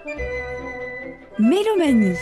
Mélomanie.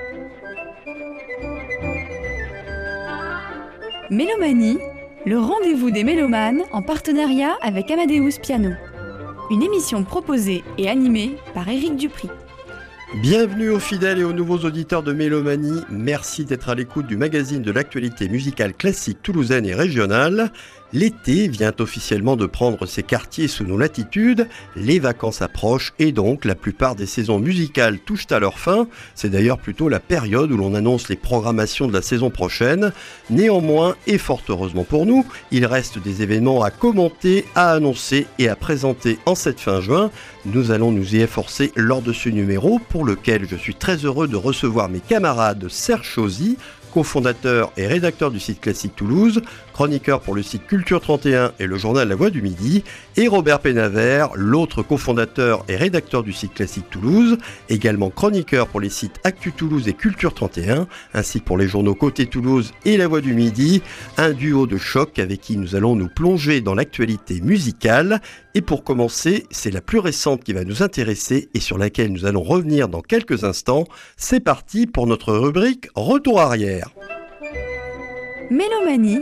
Mélomanie, le rendez-vous des mélomanes en partenariat avec Amadeus Piano. Une émission proposée et animée par Éric Dupri. Bienvenue aux fidèles et aux nouveaux auditeurs de Mélomanie. Merci d'être à l'écoute du magazine de l'actualité musicale classique toulousaine et régionale. L'été vient officiellement de prendre ses quartiers sous nos latitudes, les vacances approchent et donc la plupart des saisons musicales touchent à leur fin. C'est d'ailleurs plutôt la période où l'on annonce les programmations de la saison prochaine. Néanmoins, et fort heureusement pour nous, il reste des événements à commenter, à annoncer et à présenter en cette fin juin. Nous allons nous y efforcer lors de ce numéro pour lequel je suis très heureux de recevoir mes camarades Serge Chauzy, cofondateur et rédacteur du site Classique Toulouse, chroniqueur pour le site Culture 31 et le journal La Voix du Midi, et Robert Pénavert, l'autre cofondateur et rédacteur du site Classique Toulouse, également chroniqueur pour les sites Actu Toulouse et Culture 31, ainsi que pour les journaux Côté Toulouse et La Voix du Midi, un duo de choc avec qui nous allons nous plonger dans l'actualité musicale. Et pour commencer, c'est la plus récente qui va nous intéresser et sur laquelle nous allons revenir dans quelques instants. C'est parti pour notre rubrique Retour arrière. Mélomanie.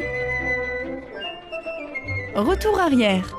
Retour arrière.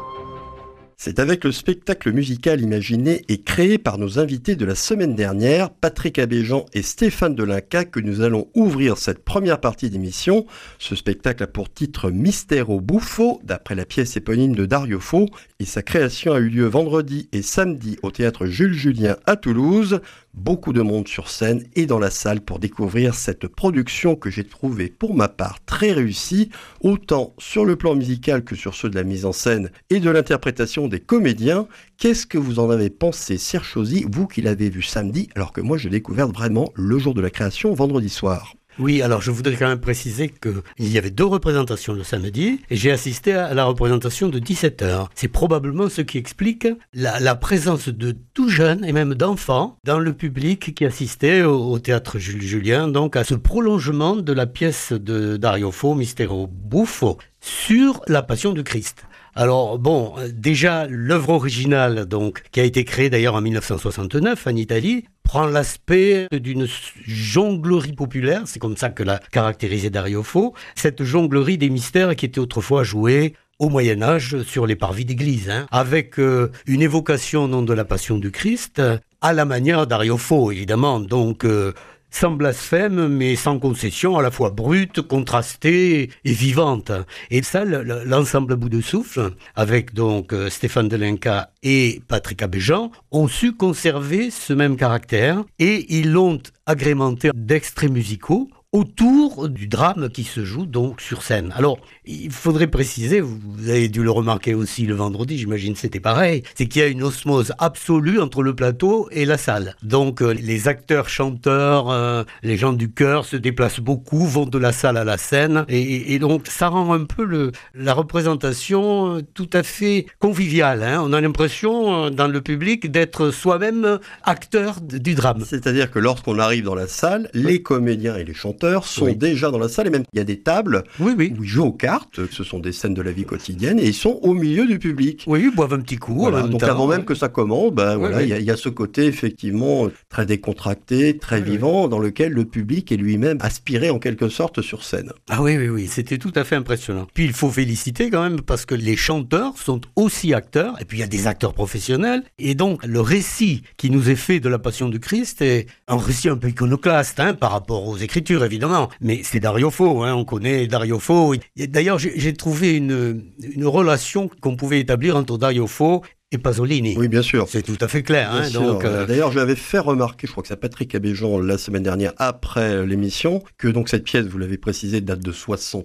C'est avec le spectacle musical imaginé et créé par nos invités de la semaine dernière, Patrick Abéjean et Stéphane Delinca, que nous allons ouvrir cette première partie d'émission. Ce spectacle a pour titre Mistero Buffo, d'après la pièce éponyme de Dario Fo, et sa création a eu lieu vendredi et samedi au théâtre Jules Julien à Toulouse. Beaucoup de monde sur scène et dans la salle pour découvrir cette production que j'ai trouvée pour ma part très réussie, autant sur le plan musical que sur ceux de la mise en scène et de l'interprétation des comédiens. Qu'est-ce que vous en avez pensé, Serge Chauzy, vous qui l'avez vu samedi, alors que moi je l'ai découvert vraiment le jour de la création, vendredi soir? Oui, alors je voudrais quand même préciser qu'il y avait 2 représentations le samedi et j'ai assisté à la représentation de 17h. C'est probablement ce qui explique la présence de tout jeunes et même d'enfants dans le public qui assistait au théâtre Jules Julien, donc à ce prolongement de la pièce de Dario Fo, Mistero Buffo, sur la Passion du Christ. Alors bon, déjà l'œuvre originale, donc qui a été créée d'ailleurs en 1969 en Italie, prend l'aspect d'une jonglerie populaire, c'est comme ça que l'a caractérisé Dario Fo, cette jonglerie des mystères qui était autrefois jouée au Moyen-Âge sur les parvis d'église, avec une évocation au nom de la Passion du Christ, à la manière Dario Fo évidemment, donc sans blasphème, mais sans concession, à la fois brute, contrastée et vivante. Et ça, l'ensemble à bout de souffle, avec donc Stéphane Delinca et Patrick Abéjean, ont su conserver ce même caractère et ils l'ont agrémenté d'extraits musicaux autour du drame qui se joue donc sur scène. Alors, il faudrait préciser, vous avez dû le remarquer aussi le vendredi, j'imagine c'était pareil, c'est qu'il y a une osmose absolue entre le plateau et la salle. Donc, les acteurs, chanteurs, les gens du chœur se déplacent beaucoup, vont de la salle à la scène, et donc ça rend un peu la représentation tout à fait conviviale. On a l'impression, dans le public, d'être soi-même acteur du drame. C'est-à-dire que lorsqu'on arrive dans la salle, les comédiens et les chanteurs sont déjà dans la salle et même il y a des tables où ils jouent aux cartes, ce sont des scènes de la vie quotidienne et ils sont au milieu du public. Oui, ils boivent un petit coup. Voilà, donc avant même que ça commence, il y a ce côté effectivement très décontracté, très vivant dans lequel le public est lui-même aspiré en quelque sorte sur scène. Ah oui, c'était tout à fait impressionnant. Puis il faut féliciter quand même parce que les chanteurs sont aussi acteurs et puis il y a des acteurs professionnels et donc le récit qui nous est fait de la Passion du Christ est un récit un peu iconoclaste par rapport aux écritures évidemment, mais c'est Dario Fo, on connaît Dario Fo. Et d'ailleurs, j'ai trouvé une relation qu'on pouvait établir entre Dario Fo et Pasolini. Oui, bien sûr. C'est tout à fait clair. D'ailleurs, je l'avais fait remarquer, je crois que c'est Patrick Abéjean la semaine dernière, après l'émission, que donc cette pièce, vous l'avez précisé, date de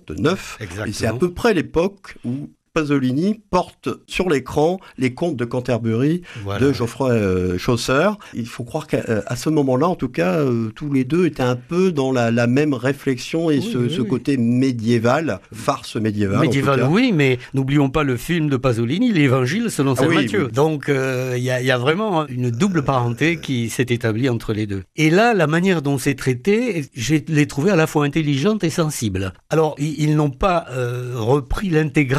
69. Exactement. Et c'est à peu près l'époque où Pasolini porte sur l'écran les contes de Canterbury de Geoffroy Chaucer. Il faut croire qu'à ce moment-là, en tout cas, tous les deux étaient un peu dans la même réflexion et ce côté médiéval, farce médiévale. Médiéval, oui, mais n'oublions pas le film de Pasolini, l'Évangile selon saint Matthieu. Oui. Donc, il y a vraiment une double parenté qui s'est établie entre les deux. Et là, la manière dont c'est traité, je l'ai trouvé à la fois intelligente et sensible. Alors, ils n'ont pas repris l'intégrale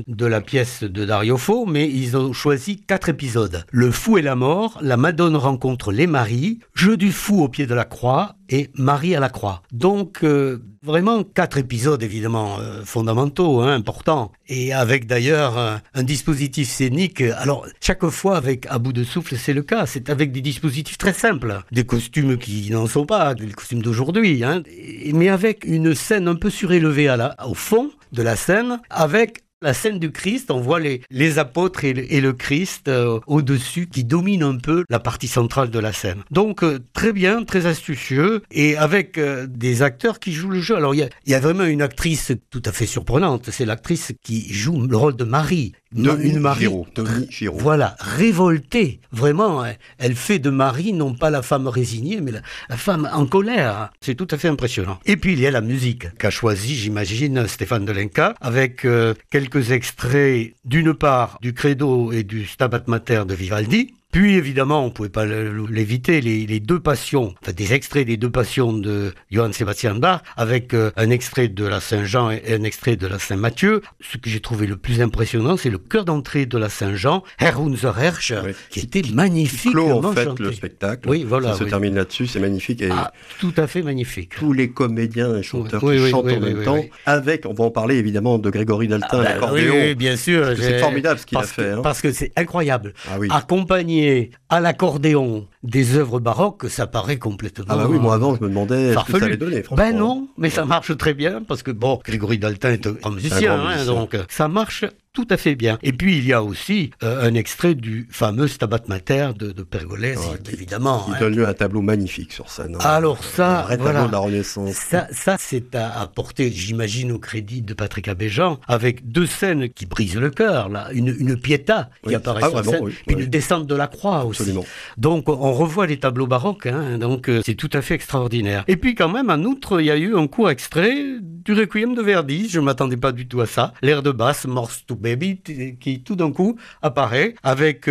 de la pièce de Dario Fo, mais ils ont choisi 4 épisodes. Le fou et la mort, la Madone rencontre les maris, Jeu du fou au pied de la croix et Marie à la croix. Donc, vraiment 4 épisodes évidemment fondamentaux, importants, et avec d'ailleurs un dispositif scénique. Alors chaque fois avec À bout de souffle, c'est le cas, c'est avec des dispositifs très simples, des costumes qui n'en sont pas, des costumes d'aujourd'hui, mais avec une scène un peu surélevée au fond de la scène, avec la scène du Christ, on voit les apôtres et le Christ au-dessus qui domine un peu la partie centrale de la scène. Donc très bien, très astucieux, et avec des acteurs qui jouent le jeu. Alors il y a vraiment une actrice tout à fait surprenante, c'est l'actrice qui joue le rôle de Marie. Dominique Giraud. Voilà, révoltée. Vraiment, elle fait de Marie non pas la femme résignée, mais la femme en colère. C'est tout à fait impressionnant. Et puis il y a la musique qu'a choisi, j'imagine, Stéphane Delenca, avec quelques extraits, d'une part, du Credo et du Stabat Mater de Vivaldi. Puis évidemment, on ne pouvait pas l'éviter, les 2 passions, des extraits des 2 passions de Johann Sebastian Bach, avec un extrait de la Saint-Jean et un extrait de la Saint-Matthieu. Ce que j'ai trouvé le plus impressionnant, c'est le chœur d'entrée de la Saint-Jean, Herr unser Herrscher, qui était magnifique. Qui clôt en fait le spectacle. Oui, voilà. Ça se termine là-dessus, c'est magnifique. Et tout à fait magnifique. Tous les comédiens et chanteurs qui chantent en même temps, avec, on va en parler évidemment, de Grégory Daltin, l'accordéon. Oui, bien sûr. C'est formidable ce qu'il a fait. Parce que c'est incroyable. Oui. Accompagné à l'accordéon des œuvres baroques, ça paraît complètement... oui, moi avant je me demandais ce que ça allait donner, franchement. Ben non, mais ça marche très bien, parce que Grégory Daltin est un musicien, donc ça marche tout à fait bien. Et puis il y a aussi un extrait du fameux Stabat Mater de Pergolesi, évidemment. Qui donne lieu à un tableau magnifique sur scène. Alors ça, un vrai tableau de la Renaissance. Ça c'est à porter, j'imagine, au crédit de Patrick Abéjean, avec 2 scènes qui brisent le cœur, là, une Pietà qui apparaît sur scène, puis une descente de la croix aussi. Absolument. Donc on revoit les tableaux baroques, donc c'est tout à fait extraordinaire. Et puis quand même, en outre, il y a eu un court extrait du Requiem de Verdi, je ne m'attendais pas du tout à ça, l'air de basse, Morse to Baby, qui tout d'un coup apparaît avec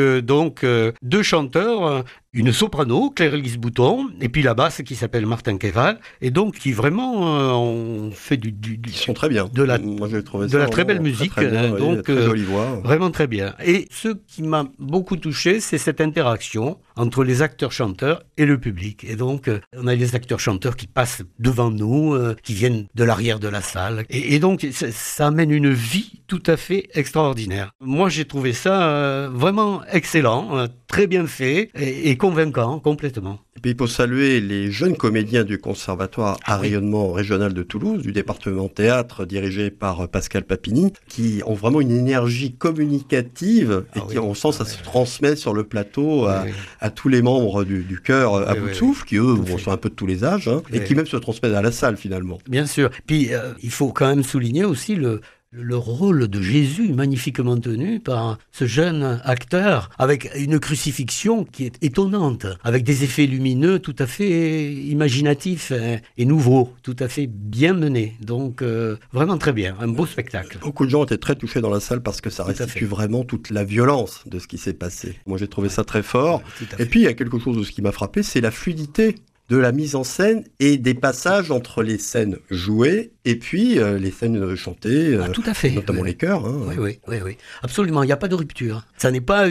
2 chanteurs, une soprano, Claire-Élise Bouton, et puis la basse qui s'appelle Martin Keval, et donc qui vraiment ont fait Ils sont très bien. Moi, j'ai trouvé de la très belle musique, très bien, donc très jolie voix. Vraiment très bien. Et ce qui m'a beaucoup touché, c'est cette interaction entre les acteurs-chanteurs et le public. Et donc on a les acteurs-chanteurs qui passent devant nous, qui viennent de l'arrière de la salle, et donc ça amène une vie tout à fait extraordinaire. Moi j'ai trouvé ça vraiment excellent, très bien fait et convaincant complètement. Et puis il faut saluer les jeunes comédiens du Conservatoire à rayonnement régional de Toulouse, du département théâtre dirigé par Pascal Papini, qui ont vraiment une énergie communicative et qui, on sent, ça se transmet sur le plateau à tous les membres du chœur à bout de souffle, qui eux sont un peu de tous les âges, et qui même se transmettent à la salle finalement. Bien sûr. Puis il faut quand même souligner aussi le rôle de Jésus magnifiquement tenu par ce jeune acteur, avec une crucifixion qui est étonnante, avec des effets lumineux tout à fait imaginatifs et nouveaux, tout à fait bien menés. Donc vraiment très bien, un beau spectacle. Beaucoup de gens étaient très touchés dans la salle parce que ça restitue vraiment toute la violence de ce qui s'est passé. Moi j'ai trouvé ça très fort. Et puis il y a quelque chose de ce qui m'a frappé, c'est la fluidité de la mise en scène et des passages entre les scènes jouées et puis les scènes chantées, tout à fait. Notamment les chœurs. Oui, absolument, il n'y a pas de rupture. Ça n'est pas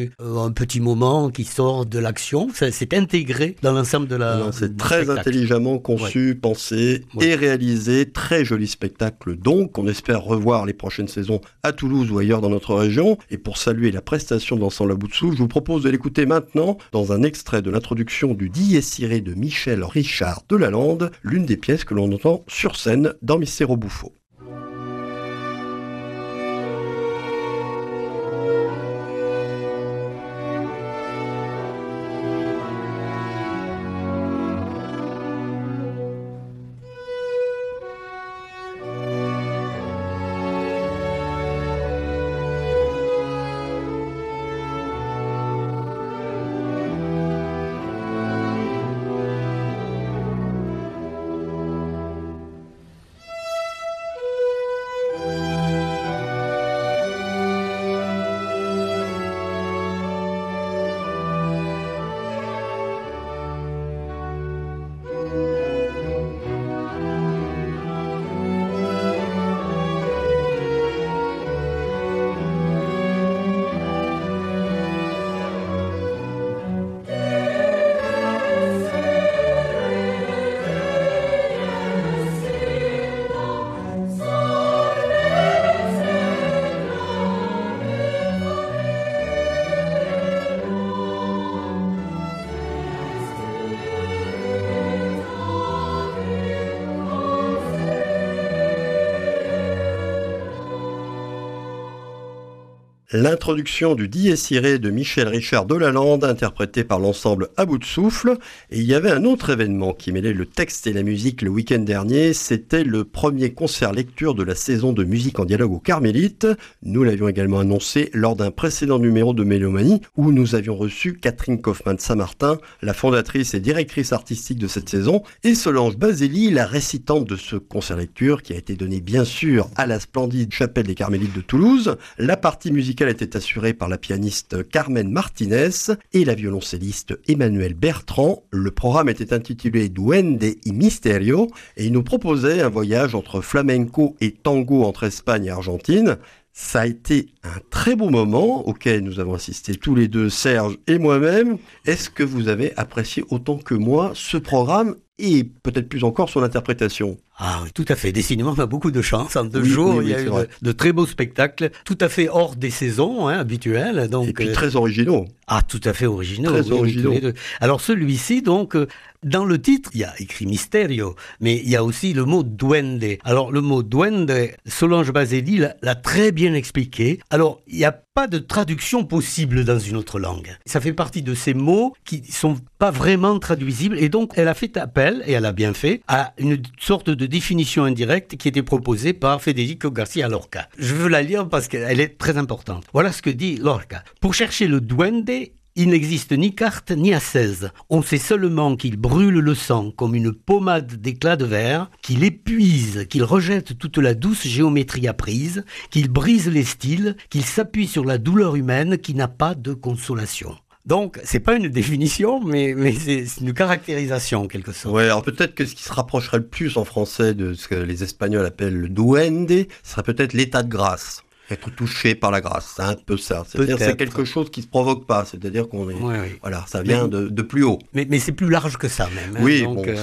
un petit moment qui sort de l'action, c'est intégré dans l'ensemble de la... C'est très spectacle. Intelligemment conçu, pensé et réalisé, très joli spectacle donc, on espère revoir les prochaines saisons à Toulouse ou ailleurs dans notre région. Et pour saluer la prestation d'Ensemble à bout de souffle, je vous propose de l'écouter maintenant dans un extrait de l'introduction du Dies Irae de Michel Richard de Lalande, l'une des pièces que l'on entend sur scène dans Mistero Buffo. l'introduction du Dies Irae de Michel Richard de Lalande, interprété par l'ensemble À bout de souffle. Et il y avait un autre événement qui mêlait le texte et la musique le week-end dernier, c'était le premier concert-lecture de la saison de musique en dialogue aux Carmélites. Nous l'avions également annoncé lors d'un précédent numéro de Mélomanie, où nous avions reçu Catherine Kaufmann-Samartin, la fondatrice et directrice artistique de cette saison, et Solange Baseli, la récitante de ce concert-lecture qui a été donné bien sûr à la splendide chapelle des Carmélites de Toulouse. La partie musicale était assurée par la pianiste Carmen Martinez et la violoncelliste Emmanuel Bertrand. Le programme était intitulé Duende y Misterio et il nous proposait un voyage entre flamenco et tango entre Espagne et Argentine. Ça a été un très beau moment auquel nous avons assisté tous les deux, Serge et moi-même. Est-ce que vous avez apprécié autant que moi ce programme et peut-être plus encore son interprétation ? Ah oui, tout à fait. Décidément, on a beaucoup de chance. En 2 jours, il y a eu de très beaux spectacles, tout à fait hors des saisons habituelles. Donc, et puis très originaux. Ah, tout à fait originaux. Très originaux. Alors celui-ci, donc, dans le titre, il y a écrit Mysterio, mais il y a aussi le mot duende. Alors le mot duende, Solange Baseli l'a très bien expliqué. Alors, il n'y a pas de traduction possible dans une autre langue. Ça fait partie de ces mots qui sont pas vraiment traduisibles et donc elle a fait appel, et elle a bien fait, à une sorte de définition indirecte qui était proposée par Federico García Lorca. Je veux la lire parce qu'elle est très importante. Voilà ce que dit Lorca. Pour chercher le duende, il n'existe ni carte ni ascèse. On sait seulement qu'il brûle le sang comme une pommade d'éclat de verre, qu'il épuise, qu'il rejette toute la douce géométrie apprise, qu'il brise les styles, qu'il s'appuie sur la douleur humaine qui n'a pas de consolation. Donc, c'est pas une définition, mais c'est une caractérisation, en quelque sorte. Ouais, alors peut-être que ce qui se rapprocherait le plus en français de ce que les Espagnols appellent le duende, ce serait peut-être l'état de grâce. Être touché par la grâce, c'est un peu ça. C'est-à-dire que c'est quelque chose qui ne se provoque pas, c'est-à-dire qu'on est... Oui. Voilà, ça vient de plus haut. Mais c'est plus large que ça même. Oui,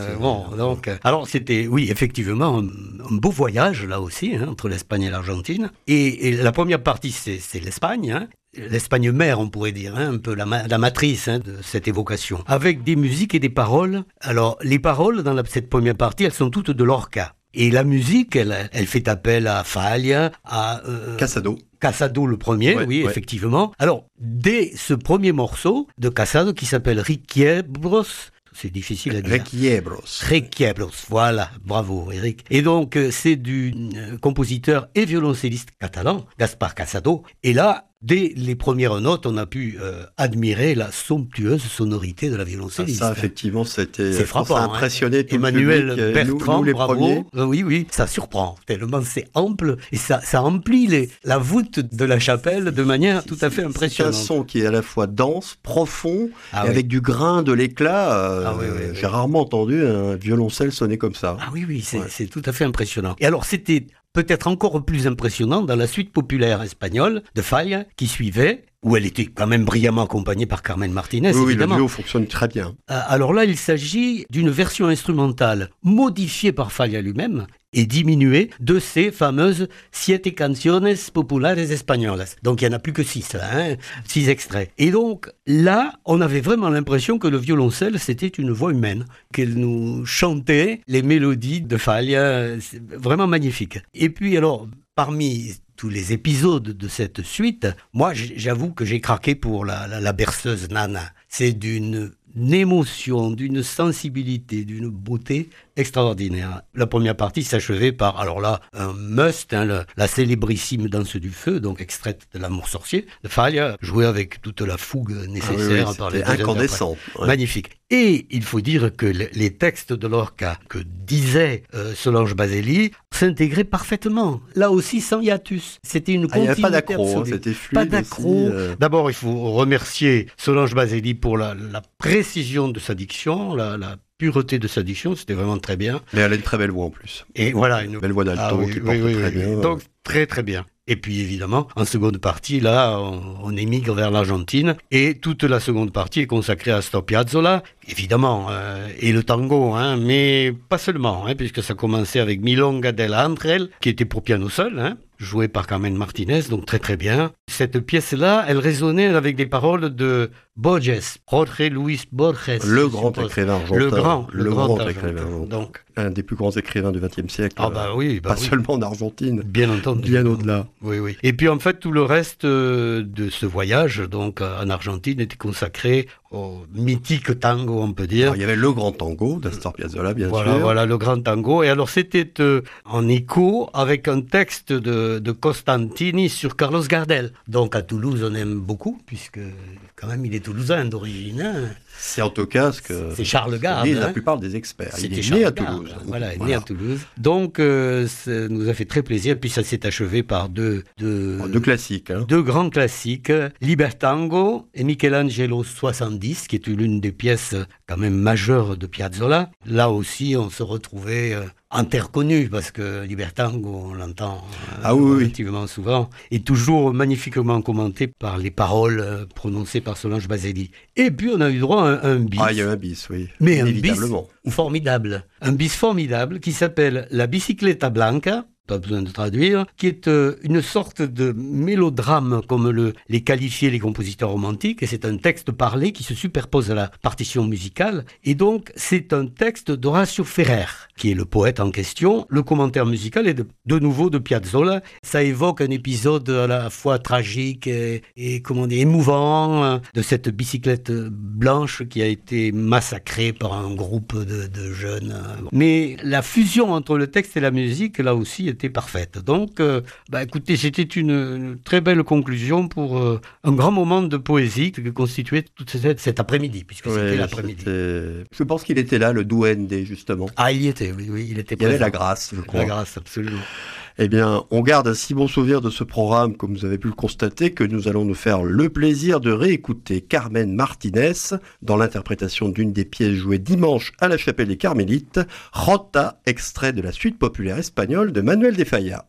donc, alors c'était, oui, effectivement, un beau voyage, là aussi, entre l'Espagne et l'Argentine. Et la première partie, c'est l'Espagne, l'Espagne mère, on pourrait dire, un peu la matrice de cette évocation, avec des musiques et des paroles. Alors, les paroles, dans cette première partie, elles sont toutes de Lorca. Et la musique, elle fait appel à Falla, à... Casado. Casado le premier, oui, effectivement. Alors, dès ce premier morceau de Casado qui s'appelle Requiebros, c'est difficile à dire. Requiebros, voilà, bravo Eric. Et donc, c'est du compositeur et violoncelliste catalan, Gaspar Casado. Et là, dès les premières notes, on a pu admirer la somptueuse sonorité de la violoncelliste. Ça, effectivement, c'est frappant. Ça a impressionné tout Emmanuel le public, Bertrand, nous les bravo. premiers. Oui, ça surprend. Tellement c'est ample et ça emplit la voûte de la chapelle de manière tout à fait impressionnante. C'est un son qui est à la fois dense, profond, et avec du grain, de l'éclat. J'ai rarement entendu un violoncelle sonner comme ça. Ah oui, c'est tout à fait impressionnant. Et alors, c'était peut-être encore plus impressionnant dans la suite populaire espagnole de Falla qui suivait, où elle était quand même brillamment accompagnée par Carmen Martinez, oui, évidemment. Le duo fonctionne très bien. Alors là, il s'agit d'une version instrumentale modifiée par Falla lui-même et diminuée de ces fameuses Siete Canciones Populares Españolas. Donc il n'y en a plus que 6 là, 6 extraits. Et donc là, on avait vraiment l'impression que le violoncelle, c'était une voix humaine, qu'elle nous chantait les mélodies de Falla, c'est vraiment magnifique. Et puis alors, parmi tous les épisodes de cette suite, moi j'avoue que j'ai craqué pour la berceuse Nana. C'est d'une émotion, d'une sensibilité, d'une beauté extraordinaire. La première partie s'achevait par, alors là, un must, la célébrissime Danse du Feu, donc extraite de L'Amour sorcier, de Falla, jouée avec toute la fougue nécessaire par les incandescent. Magnifique. Et il faut dire que les textes de Lorca, que disait Solange Baseli, s'intégraient parfaitement. Là aussi, sans hiatus. C'était une continuité. Il n'y avait pas d'accro, c'était fluide. Pas d'accro. D'abord, il faut remercier Solange Baseli pour la précision de sa diction, la pureté de sa diction, c'était vraiment très bien. Mais elle a une très belle voix en plus. Et voilà, une belle voix d'alto qui porte très bien. Donc très très bien. Et puis évidemment, en seconde partie, là, on émigre vers l'Argentine et toute la seconde partie est consacrée à Astor Piazzolla, évidemment, et le tango, mais pas seulement, puisque ça commençait avec Milonga del Ángel, qui était pour piano seul, joué par Carmen Martinez, donc très très bien. Cette pièce-là, elle résonnait avec des paroles de Borges, Jorge Luis Borges. Le grand écrivain argentin. Le grand écrivain. Donc, un des plus grands écrivains du XXe siècle. Ah bah oui, pas seulement en Argentine. Bien entendu. Bien au-delà. Oui, oui. Et puis en fait, tout le reste de ce voyage, donc en Argentine, était consacré au mythique tango, on peut dire. Alors, il y avait le grand tango d'Astor Piazzolla, bien sûr. Voilà, le grand tango. Et alors, c'était en écho avec un texte de Costantini sur Carlos Gardel. Donc, à Toulouse, on aime beaucoup, puisque quand même, il est toulousain d'origine. Hein. C'est en tout cas ce que c'est Charles Garde. La plupart des experts. C'était il est né à Toulouse. Voilà, il est né à Toulouse. Donc, ça nous a fait très plaisir. Puis ça s'est achevé par deux classiques. Hein. Deux grands classiques, Libertango et Michelangelo 70, qui est l'une des pièces quand même majeures de Piazzolla. Là aussi, on se retrouvait interconnu, parce que Libertango, on l'entend relativement souvent, et toujours magnifiquement commenté par les paroles prononcées par Solange Baselli. Et puis on a eu droit à un bis. Ah, il y a un bis, oui. Mais un bis formidable. Un bis formidable qui s'appelle La Bicicleta Blanca, pas besoin de traduire, qui est une sorte de mélodrame, comme les qualifiaient les compositeurs romantiques, et c'est un texte parlé qui se superpose à la partition musicale, et donc c'est un texte d'Horacio Ferrer, qui est le poète en question. Le commentaire musical est de nouveau de Piazzolla. Ça évoque un épisode à la fois tragique et comment dire, émouvant, de cette bicyclette blanche qui a été massacrée par un groupe de jeunes. Mais la fusion entre le texte et la musique, là aussi, était parfaite. Donc, écoutez, c'était une très belle conclusion pour un grand moment de poésie que constituait tout cet après-midi, puisque c'était l'après-midi. Je pense qu'il était là, le duende, justement. Ah, il y était, oui, il était présent. Il y avait la grâce, je crois. La grâce, absolument. Eh bien, on garde un si bon souvenir de ce programme, comme vous avez pu le constater, que nous allons nous faire le plaisir de réécouter Carmen Martinez dans l'interprétation d'une des pièces jouées dimanche à la Chapelle des Carmélites, Rota, extrait de la suite populaire espagnole de Manuel de Falla.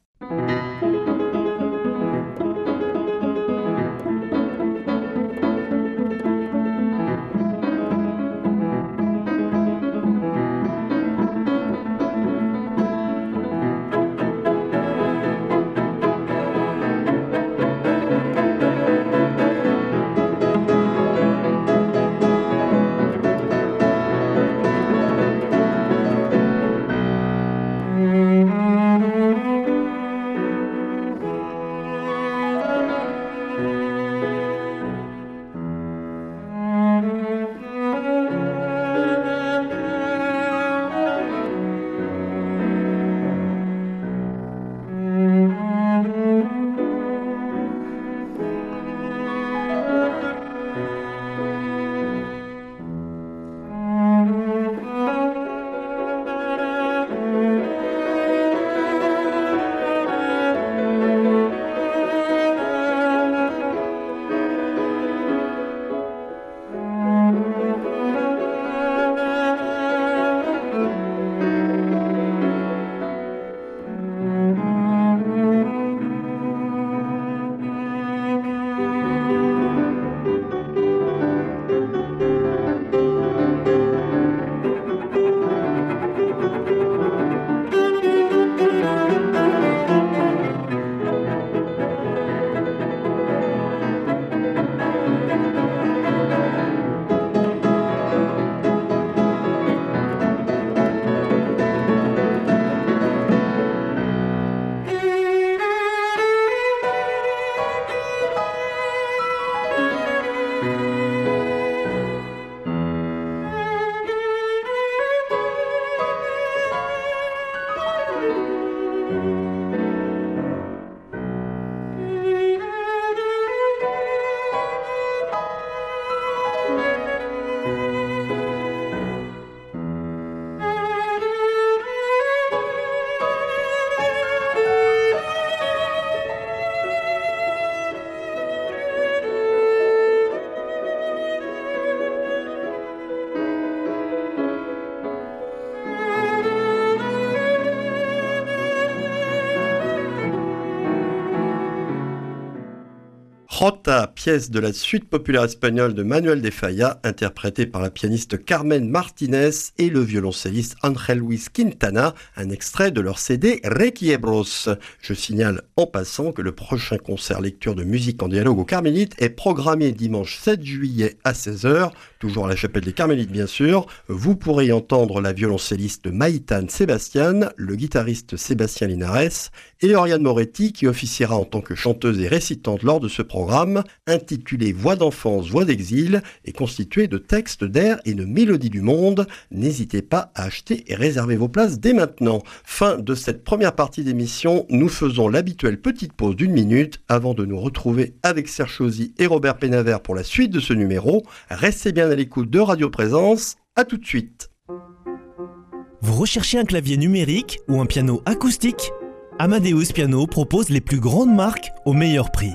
Rota, pièce de la suite populaire espagnole de Manuel de Falla, interprétée par la pianiste Carmen Martinez et le violoncelliste Ángel Luis Quintana, un extrait de leur CD Requiebros. Je signale en passant que le prochain concert lecture de musique en dialogue aux Carmélites est programmé dimanche 7 juillet à 16h, toujours à la chapelle des Carmélites bien sûr. Vous pourrez y entendre la violoncelliste Maïtane Sébastien, le guitariste Sébastien Linares et Oriane Moretti qui officiera en tant que chanteuse et récitante lors de ce programme intitulé Voix d'enfance, voix d'exil et constitué de textes, d'airs et de mélodies du monde. N'hésitez pas à acheter et réserver vos places dès maintenant. Fin de cette première partie d'émission, nous faisons l'habituelle petite pause d'1 minute avant de nous retrouver avec Serge Chauzy et Robert Pénavert pour la suite de ce numéro. Restez bien à l'écoute de Radio Présence, à tout de suite. Vous recherchez un clavier numérique ou un piano acoustique ? Amadeus Piano propose les plus grandes marques au meilleur prix.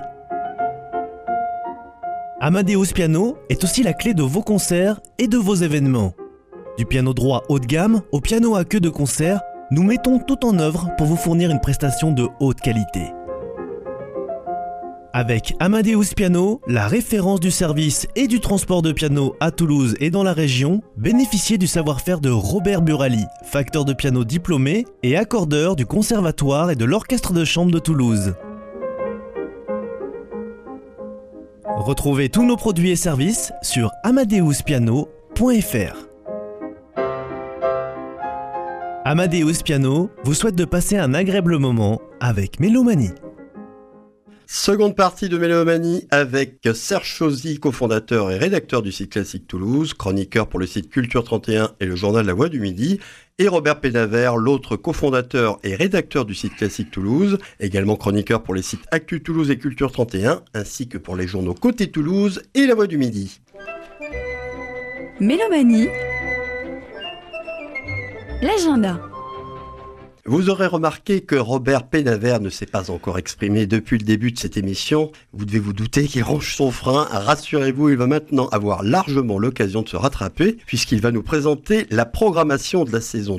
Amadeus Piano est aussi la clé de vos concerts et de vos événements. Du piano droit haut de gamme au piano à queue de concert, nous mettons tout en œuvre pour vous fournir une prestation de haute qualité. Avec Amadeus Piano, la référence du service et du transport de piano à Toulouse et dans la région, bénéficiez du savoir-faire de Robert Burali, facteur de piano diplômé et accordeur du Conservatoire et de l'Orchestre de chambre de Toulouse. Retrouvez tous nos produits et services sur amadeuspiano.fr. Amadeus Piano vous souhaite de passer un agréable moment avec Mélomanie. Seconde partie de Mélomanie avec Serge Chauzy, cofondateur et rédacteur du site Classique Toulouse, chroniqueur pour le site Culture 31 et le journal La Voix du Midi, et Robert Pénavert, l'autre cofondateur et rédacteur du site Classique Toulouse, également chroniqueur pour les sites Actu Toulouse et Culture 31, ainsi que pour les journaux Côté Toulouse et La Voix du Midi. Mélomanie, l'agenda. Vous aurez remarqué que Robert Pénavert ne s'est pas encore exprimé depuis le début de cette émission. Vous devez vous douter qu'il range son frein. Rassurez-vous, il va maintenant avoir largement l'occasion de se rattraper puisqu'il va nous présenter la programmation de la saison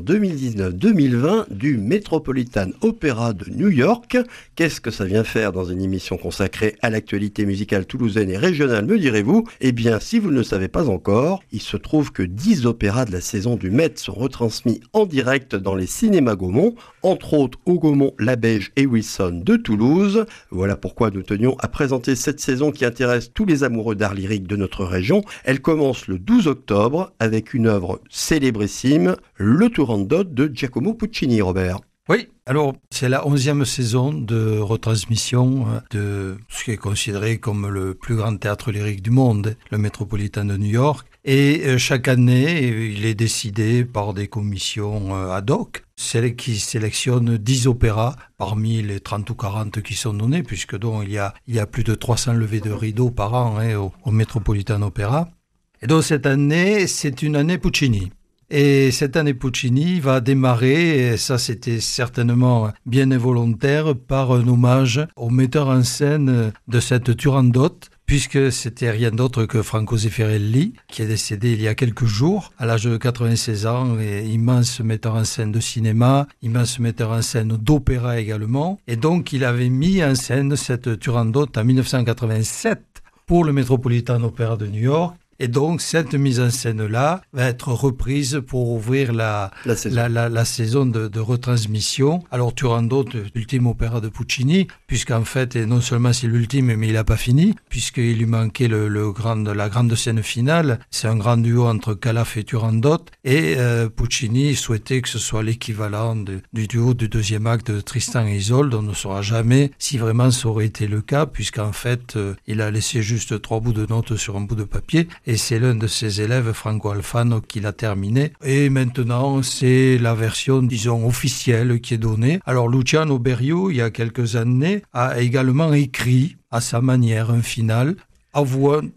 2019-2020 du Metropolitan Opera de New York. Qu'est-ce que ça vient faire dans une émission consacrée à l'actualité musicale toulousaine et régionale, me direz-vous ? Eh bien, si vous ne le savez pas encore, il se trouve que 10 opéras de la saison du Met sont retransmis en direct dans les cinémas Gaumont, entre autres au Gaumont, La Beige et Wilson de Toulouse. Voilà pourquoi nous tenions à présenter cette saison qui intéresse tous les amoureux d'art lyrique de notre région. Elle commence le 12 octobre avec une œuvre célébrissime, le Turandot de Giacomo Puccini, Robert. Oui, alors c'est la 11e saison de retransmission de ce qui est considéré comme le plus grand théâtre lyrique du monde, le Metropolitan de New York. Et chaque année, il est décidé par des commissions ad hoc, celles qui sélectionnent 10 opéras parmi les 30 ou 40 qui sont donnés, puisque donc il y a plus de 300 levées de rideaux par an au Metropolitan Opera. Et donc cette année, c'est une année Puccini. Et cette année Puccini va démarrer, et ça c'était certainement bien involontaire, par un hommage au metteur en scène de cette Turandot, puisque c'était rien d'autre que Franco Zeffirelli, qui est décédé il y a quelques jours, à l'âge de 96 ans, et immense metteur en scène de cinéma, immense metteur en scène d'opéra également. Et donc il avait mis en scène cette Turandot en 1987 pour le Metropolitan Opera de New York. Et donc, cette mise en scène-là va être reprise pour ouvrir la saison de retransmission. Alors, Turandot, l'ultime opéra de Puccini, puisqu'en fait, et non seulement c'est l'ultime, mais il n'a pas fini, puisqu'il lui manquait la grande scène finale. C'est un grand duo entre Calaf et Turandot. Et Puccini souhaitait que ce soit l'équivalent du duo du deuxième acte de Tristan et Isolde. On ne saura jamais si vraiment ça aurait été le cas, puisqu'en fait, il a laissé juste 3 bouts de notes sur un bout de papier. Et c'est l'un de ses élèves, Franco Alfano, qui l'a terminé. Et maintenant, c'est la version, disons, officielle qui est donnée. Alors, Luciano Berio, il y a quelques années, a également écrit, à sa manière, un final, avouant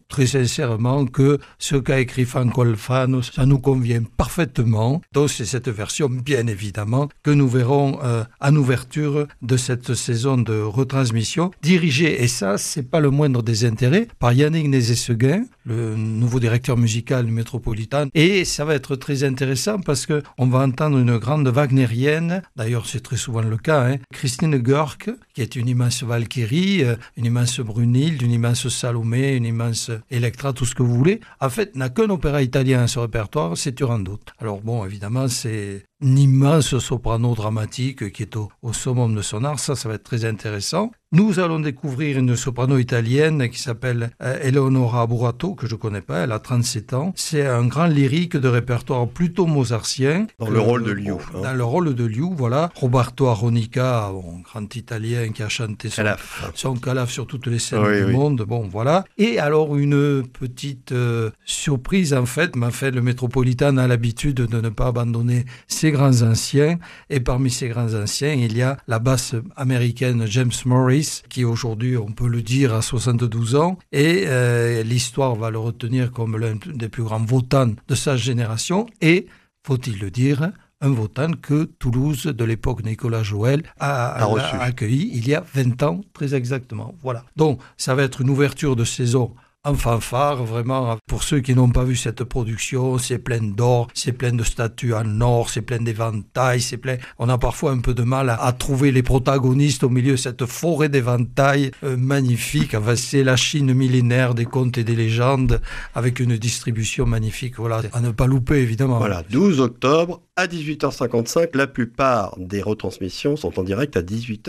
très sincèrement que ce qu'a écrit Franco Alfano, ça nous convient parfaitement. Donc c'est cette version, bien évidemment, que nous verrons en ouverture de cette saison de retransmission, dirigée, et ça, c'est pas le moindre des intérêts, par Yannick Nézet-Séguin, le nouveau directeur musical du Métropolitain. Et ça va être très intéressant parce qu'on va entendre une grande wagnérienne, d'ailleurs c'est très souvent le cas, Christine Görke, qui est une immense Valkyrie, une immense Brunhilde, une immense Salomé, une immense Electra, tout ce que vous voulez. En fait, n'a qu'un opéra italien à ce répertoire, c'est Turandot. Alors bon, évidemment, c'est un immense soprano dramatique qui est au summum de son art, ça va être très intéressant. Nous allons découvrir une soprano italienne qui s'appelle Eleonora Burato, que je ne connais pas, elle a 37 ans. C'est un grand lyrique de répertoire plutôt mozartien. Dans le rôle de Liu. Dans le rôle de Liu, voilà. Roberto Aronica, grand italien qui a chanté son calaf sur toutes les scènes du monde. Bon, voilà. Et alors, une petite surprise, en fait, le Métropolitain a l'habitude de ne pas abandonner ses grands anciens. Et parmi ces grands anciens, il y a la basse américaine James Morris, qui aujourd'hui, on peut le dire, a 72 ans, et l'histoire va le retenir comme l'un des plus grands votants de sa génération, et, faut-il le dire, un votant que Toulouse, de l'époque Nicolas Joël, a accueilli il y a 20 ans, très exactement. Voilà. Donc, ça va être une ouverture de saison en fanfare, vraiment, pour ceux qui n'ont pas vu cette production, c'est plein d'or, c'est plein de statues en or, c'est plein d'éventails, c'est plein... On a parfois un peu de mal à trouver les protagonistes au milieu de cette forêt d'éventails magnifique. Enfin, c'est la Chine millénaire des contes et des légendes, avec une distribution magnifique, voilà, à ne pas louper, évidemment. Voilà, 12 octobre à 18h55, la plupart des retransmissions sont en direct à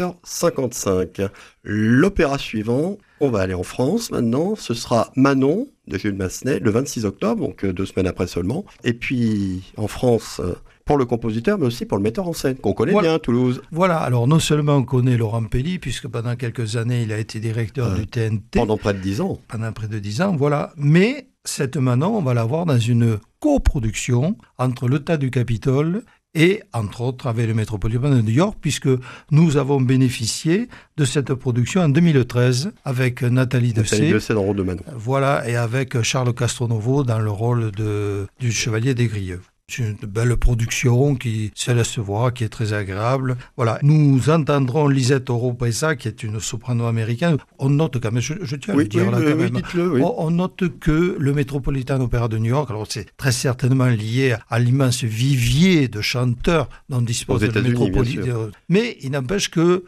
18h55. L'opéra suivant, on va aller en France maintenant, ce sera Manon de Jules Massenet le 26 octobre, donc 2 semaines après seulement. Et puis en France, pour le compositeur, mais aussi pour le metteur en scène, qu'on connaît bien à Toulouse. Voilà, alors non seulement on connaît Laurent Pelli, puisque pendant quelques années il a été directeur du TNT. Pendant près de 10 ans. Pendant près de 10 ans, voilà. Mais cette Manon, on va la voir dans une coproduction entre le Tas du Capitole et, entre autres, avec le Métropolitain de New York, puisque nous avons bénéficié de cette production en 2013 avec Nathalie Dessay dans le rôle de Manon. Voilà, et avec Charles Castronovo dans le rôle du Chevalier des Grieux. C'est une belle production qui se laisse voir, qui est très agréable. Voilà, nous entendrons Lisette Oropesa, qui est une soprano américaine. On note quand même, je tiens à le dire là quand même, dites-le, oui. On note que le Metropolitan Opera de New York, alors c'est très certainement lié à l'immense vivier de chanteurs dont dispose le Metropolitan, mais il n'empêche que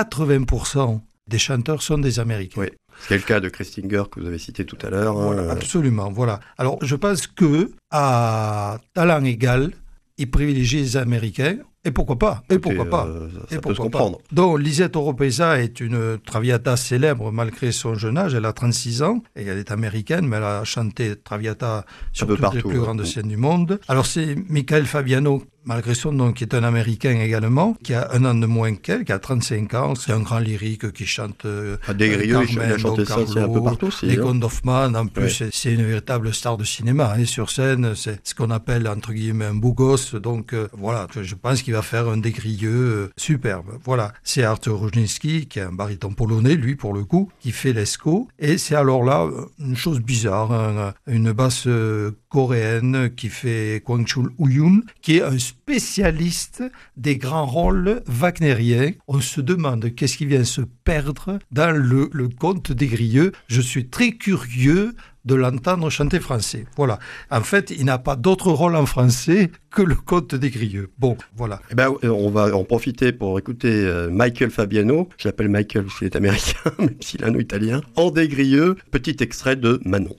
80% des chanteurs sont des Américains. Oui. C'est le cas de Christine Görke que vous avez cité tout à l'heure. Voilà, absolument, voilà. Alors, je pense que à talent égal, ils privilégient les Américains. Et pourquoi pas ? Ça peut se comprendre. Donc, Lisette Oropesa est une Traviata célèbre malgré son jeune âge. Elle a 36 ans et elle est américaine, mais elle a chanté Traviata sur toutes les plus grandes scènes du monde. Alors, c'est Michael Fabiano, malgré son nom, qui est un Américain également, qui a un an de moins qu'elle, qui a 35 ans. C'est un grand lyrique qui chante des Grieux, il a chanté ça aussi un peu partout aussi. Les contes d'Hoffmann, en plus, c'est une véritable star de cinéma. Sur scène, c'est ce qu'on appelle, entre guillemets, un beau gosse. Donc, voilà, je pense qu'il va faire un des Grieux superbe. Voilà, c'est Artur Różnicki, qui est un baryton polonais, lui, pour le coup, qui fait l'ESCO. Et c'est alors là une chose bizarre, une basse coréenne qui fait Kwangchul Uyun, qui est un spécialiste des grands rôles wagnériens. On se demande qu'est-ce qui vient se perdre dans le conte des Grieux. Je suis très curieux de l'entendre chanter français. Voilà. En fait, il n'a pas d'autre rôle en français que le conte des Grieux. Bon, voilà. Eh ben, on va en profiter pour écouter Michael Fabiano. Je l'appelle Michael parce qu'il est américain, même s'il a un nom italien. En des Grieux, petit extrait de Manon.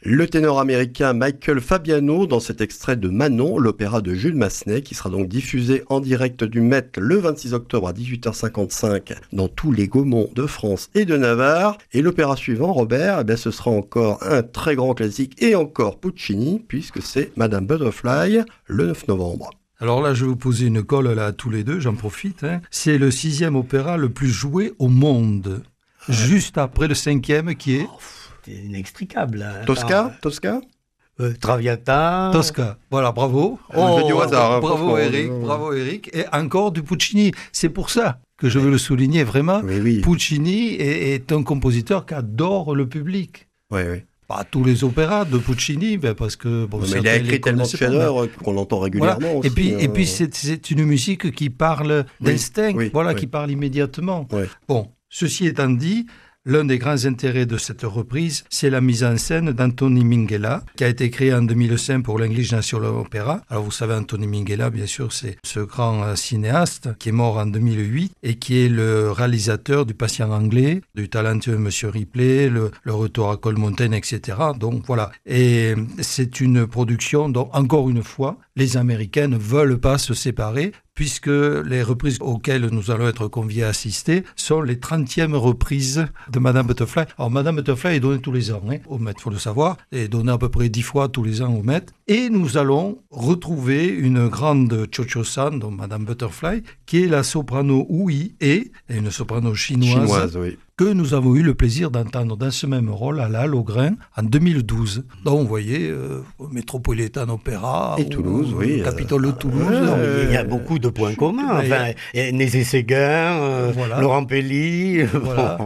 Le ténor américain Michael Fabiano dans cet extrait de Manon, l'opéra de Jules Massenet, qui sera donc diffusé en direct du Met le 26 octobre à 18h55 dans tous les Gaumont de France et de Navarre. Et l'opéra suivant, Robert, ce sera encore un très grand classique et encore Puccini, puisque c'est Madame Butterfly le 9 novembre. Alors là, je vais vous poser une colle là, à tous les deux, j'en profite. C'est le 6e opéra le plus joué au monde, juste après le 5e qui est... C'est inextricable. Tosca Traviata. Tosca. Voilà, bravo. J'ai du hasard, bravo Eric. Et encore du Puccini. C'est pour ça que je veux le souligner vraiment. Oui. Puccini est un compositeur qui adore le public. Oui. Pas tous les opéras de Puccini, parce que... Bon, mais il a écrit tellement de chefs-d'œuvre qu'on l'entend régulièrement voilà. aussi. Et puis c'est une musique qui parle d'instinct, qui parle immédiatement. Oui. Bon, ceci étant dit... L'un des grands intérêts de cette reprise, c'est la mise en scène d'Anthony Minghella, qui a été créé en 2005 pour l'English National Opera. Alors vous savez, Anthony Minghella, bien sûr, c'est ce grand cinéaste qui est mort en 2008 et qui est le réalisateur du Patient anglais, du talentueux Monsieur Ripley, le Retour à Colmontaine, etc. Donc voilà. Et c'est une production dont, encore une fois, les Américains ne veulent pas se séparer, puisque les reprises auxquelles nous allons être conviés à assister sont les 30e reprises de Madame Butterfly. Alors, Madame Butterfly est donnée tous les ans, au Met, il faut le savoir, est donnée à peu près 10 fois tous les ans au Met. Et nous allons retrouver une grande Cho-Cho-san, donc Madame Butterfly, qui est la soprano Hui et une soprano chinoise oui. que nous avons eu le plaisir d'entendre dans ce même rôle à la Halle au Grain en 2012. Donc, vous voyez, Metropolitan Opera, et Toulouse, oui. Capitole de Toulouse. Il y a beaucoup de points communs. Enfin, Nézet-Séguin, voilà. Laurent Pelli. Voilà.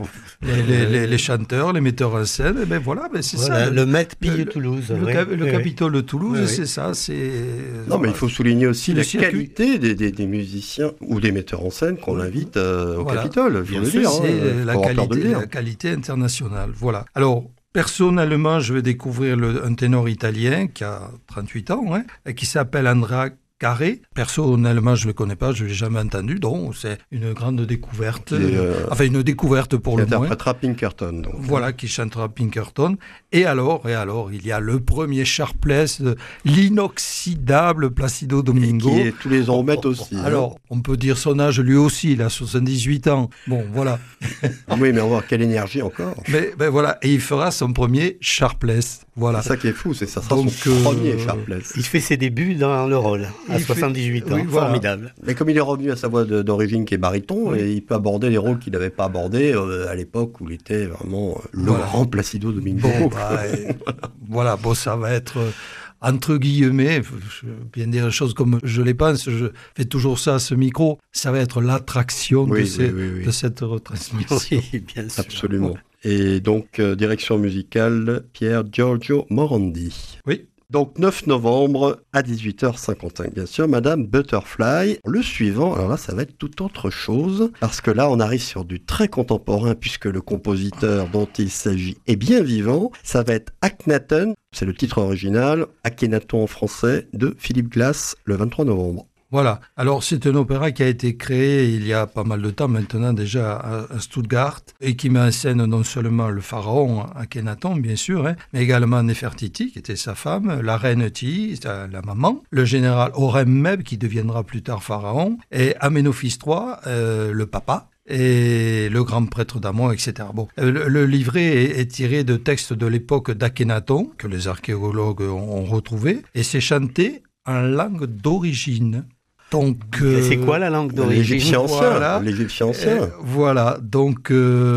Les chanteurs, les metteurs en scène, c'est ça. Le Met pille Toulouse. Le Capitole de Toulouse, c'est ça. Non, mais il faut souligner aussi la circuit. qualité des musiciens ou des metteurs en scène qu'on invite au Capitole. Bien sûr, c'est la qualité internationale. Voilà. Alors, personnellement, je vais découvrir un ténor italien qui a 38 ans, et qui s'appelle Andrea Carré. Personnellement, je ne le connais pas, je ne l'ai jamais entendu, donc c'est une grande découverte. Une découverte pour le moins. Qui interprétera Pinkerton. Donc. Voilà, qui chantera Pinkerton. Et alors, il y a le premier Sharpless, l'inoxydable Placido Domingo. Et qui est tous les ans au Met aussi. Alors, on peut dire son âge lui aussi, il a 78 ans. Bon, voilà. Oui, mais on va voir quelle énergie encore. Mais voilà, et il fera son premier Sharpless. Voilà. C'est ça qui est fou, ça sera son premier Sharpless. Il fait ses débuts dans le rôle. À 78 ans, oui, voilà. Formidable. Mais comme il est revenu à sa voix d'origine qui est baryton, et il peut aborder les rôles qu'il n'avait pas abordés à l'époque où il était vraiment le grand Placido Domingo. Voilà, ça va être... entre guillemets, je vais bien dire les choses comme je les pense, je fais toujours ça à ce micro, ça va être l'attraction de cette retransmission. Oui, bien sûr. Absolument. Et donc, direction musicale, Pier Giorgio Morandi. Oui. Donc 9 novembre à 18h55, bien sûr, Madame Butterfly. Le suivant, alors là, ça va être tout autre chose, parce que là, on arrive sur du très contemporain, puisque le compositeur dont il s'agit est bien vivant. Ça va être Akhenaton, c'est le titre original, Akhenaton en français, de Philippe Glass, le 23 novembre. Voilà. Alors, c'est un opéra qui a été créé il y a pas mal de temps maintenant déjà à Stuttgart et qui met en scène non seulement le pharaon Akhenaton, bien sûr, mais également Néfertiti, qui était sa femme, la reine Ti, la maman, le général Horemheb, qui deviendra plus tard pharaon, et Aménophis III, le papa, et le grand prêtre d'Amon, etc. Bon, le livret est tiré de textes de l'époque d'Akhenaton, que les archéologues ont retrouvé, et c'est chanté en langue d'origine. Donc, c'est quoi la langue d'origine? L'égyptien ancien. Voilà, donc,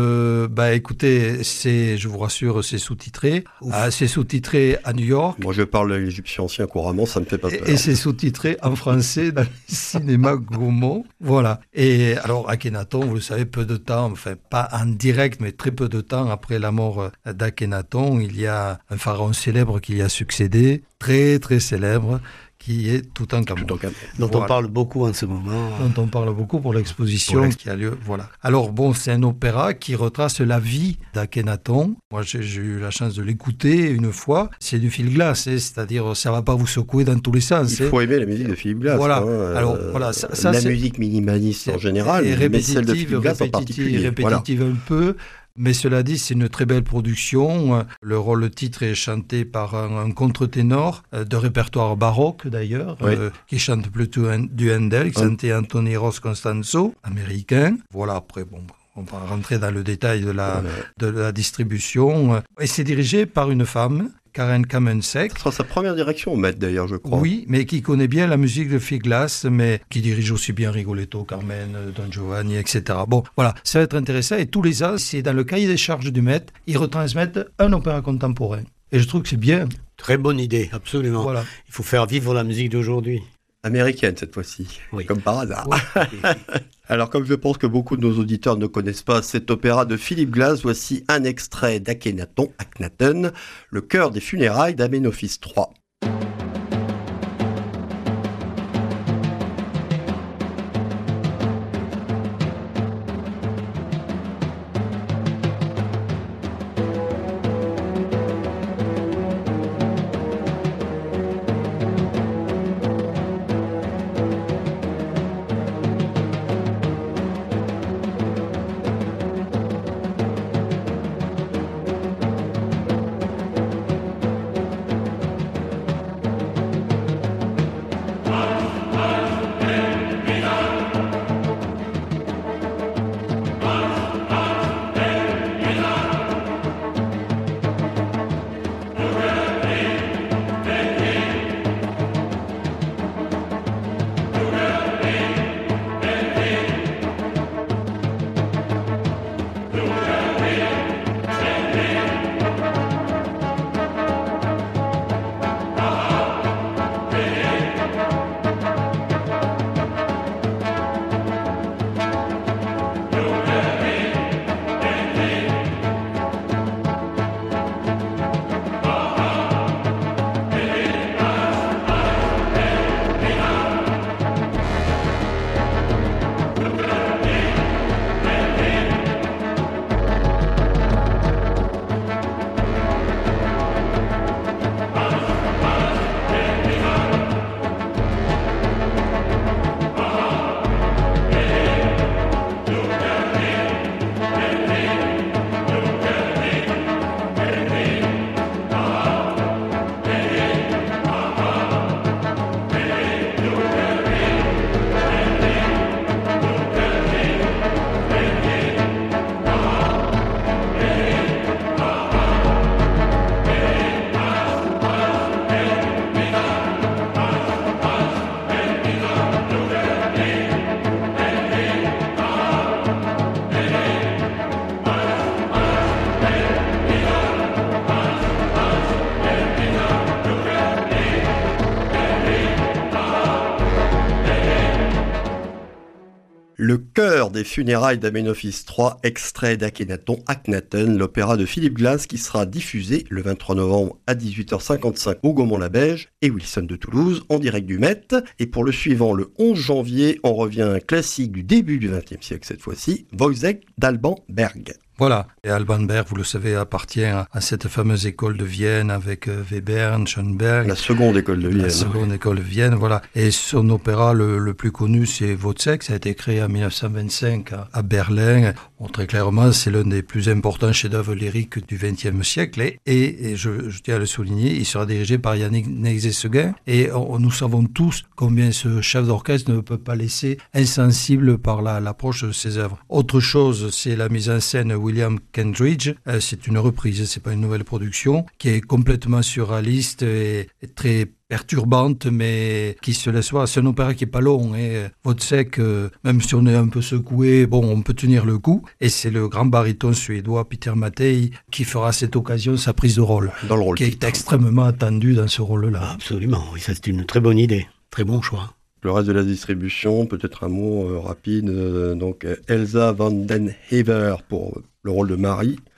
écoutez, je vous rassure, c'est sous-titré. C'est sous-titré à New York. Moi, je parle l'égyptien ancien couramment, ça me fait pas peur. Et c'est sous-titré en français dans les cinémas Gaumont. Voilà. Et alors, Akhenaton, vous le savez, peu de temps, enfin, pas en direct, mais très peu de temps après la mort d'Akhenaton, il y a un pharaon célèbre qui y a succédé, très, très célèbre, qui est Toutankhamon. Dont on parle beaucoup en ce moment. Dont on parle beaucoup pour l'exposition qui a lieu. Voilà. Alors c'est un opéra qui retrace la vie d'Akhenaton. Moi, j'ai eu la chance de l'écouter une fois. C'est du fil glace, c'est-à-dire ça va pas vous secouer dans tous les sens. Il faut aimer la musique de Philippe Glass. Voilà. Alors voilà, ça la musique minimaliste en général, mais celle de Philippe Glass en particulier. Répétitive un peu. Mais cela dit, c'est une très belle production. Le rôle titre est chanté par un contre-ténor de répertoire baroque d'ailleurs, Oui. qui chante plutôt du Handel, qui chantait Anthony Ross Costanzo, américain. Voilà, après, on va rentrer dans le détail de la distribution. Et c'est dirigé par une femme, Karen Kamensek. Ce sera sa première direction au Met d'ailleurs, je crois. Oui, mais qui connaît bien la musique de Phil Glass, mais qui dirige aussi bien Rigoletto, Carmen, Don Giovanni, etc. Bon, voilà, ça va être intéressant. Et tous les ans, c'est dans le cahier des charges du Met, ils retransmettent un opéra contemporain. Et je trouve que c'est bien. Très bonne idée, absolument. Voilà. Il faut faire vivre la musique d'aujourd'hui. Américaine cette fois-ci, Oui. comme par hasard. Oui. Alors comme je pense que beaucoup de nos auditeurs ne connaissent pas cet opéra de Philip Glass, voici un extrait d'Akhenaton, le chœur des funérailles d'Amenophis III. Le chœur des funérailles d'Amenophis III, extrait d'Akhenaton, l'opéra de Philip Glass qui sera diffusé le 23 novembre à 18h55 au Gaumont-la-Beige et Wilson de Toulouse en direct du Met. Et pour le suivant, le 11 janvier, on revient à un classique du début du XXe siècle cette fois-ci, Wojciech d'Alban Berg. Voilà, et Alban Berg, vous le savez, appartient à cette fameuse école de Vienne avec Webern, Schoenberg. La seconde école de Vienne. La seconde école de Vienne, voilà. Et son opéra le plus connu, c'est Wojciech, ça a été créé en 1925 à Berlin. Bon, très clairement, c'est l'un des plus importants chefs-d'œuvre lyriques du XXe siècle. Et je tiens à le souligner, il sera dirigé par Yannick Nézet-Séguin. Et nous savons tous combien ce chef d'orchestre ne peut pas laisser insensible par l'approche de ses œuvres. Autre chose, c'est la mise en scène William Kentridge. C'est une reprise, c'est pas une nouvelle production, qui est complètement surréaliste et très perturbante, mais qui se laisse voir. C'est un opéra qui est pas long, et Wojciech, même si on est un peu secoué, bon, on peut tenir le coup. Et c'est le grand baryton suédois Peter Mattei qui fera à cette occasion sa prise de rôle, dans le rôle qui titre. est extrêmement attendu dans ce rôle-là. Absolument, oui, ça c'est une très bonne idée, très bon choix. Le reste de la distribution, peut-être un mot rapide. Donc Elsa van den Hever pour le rôle de Marie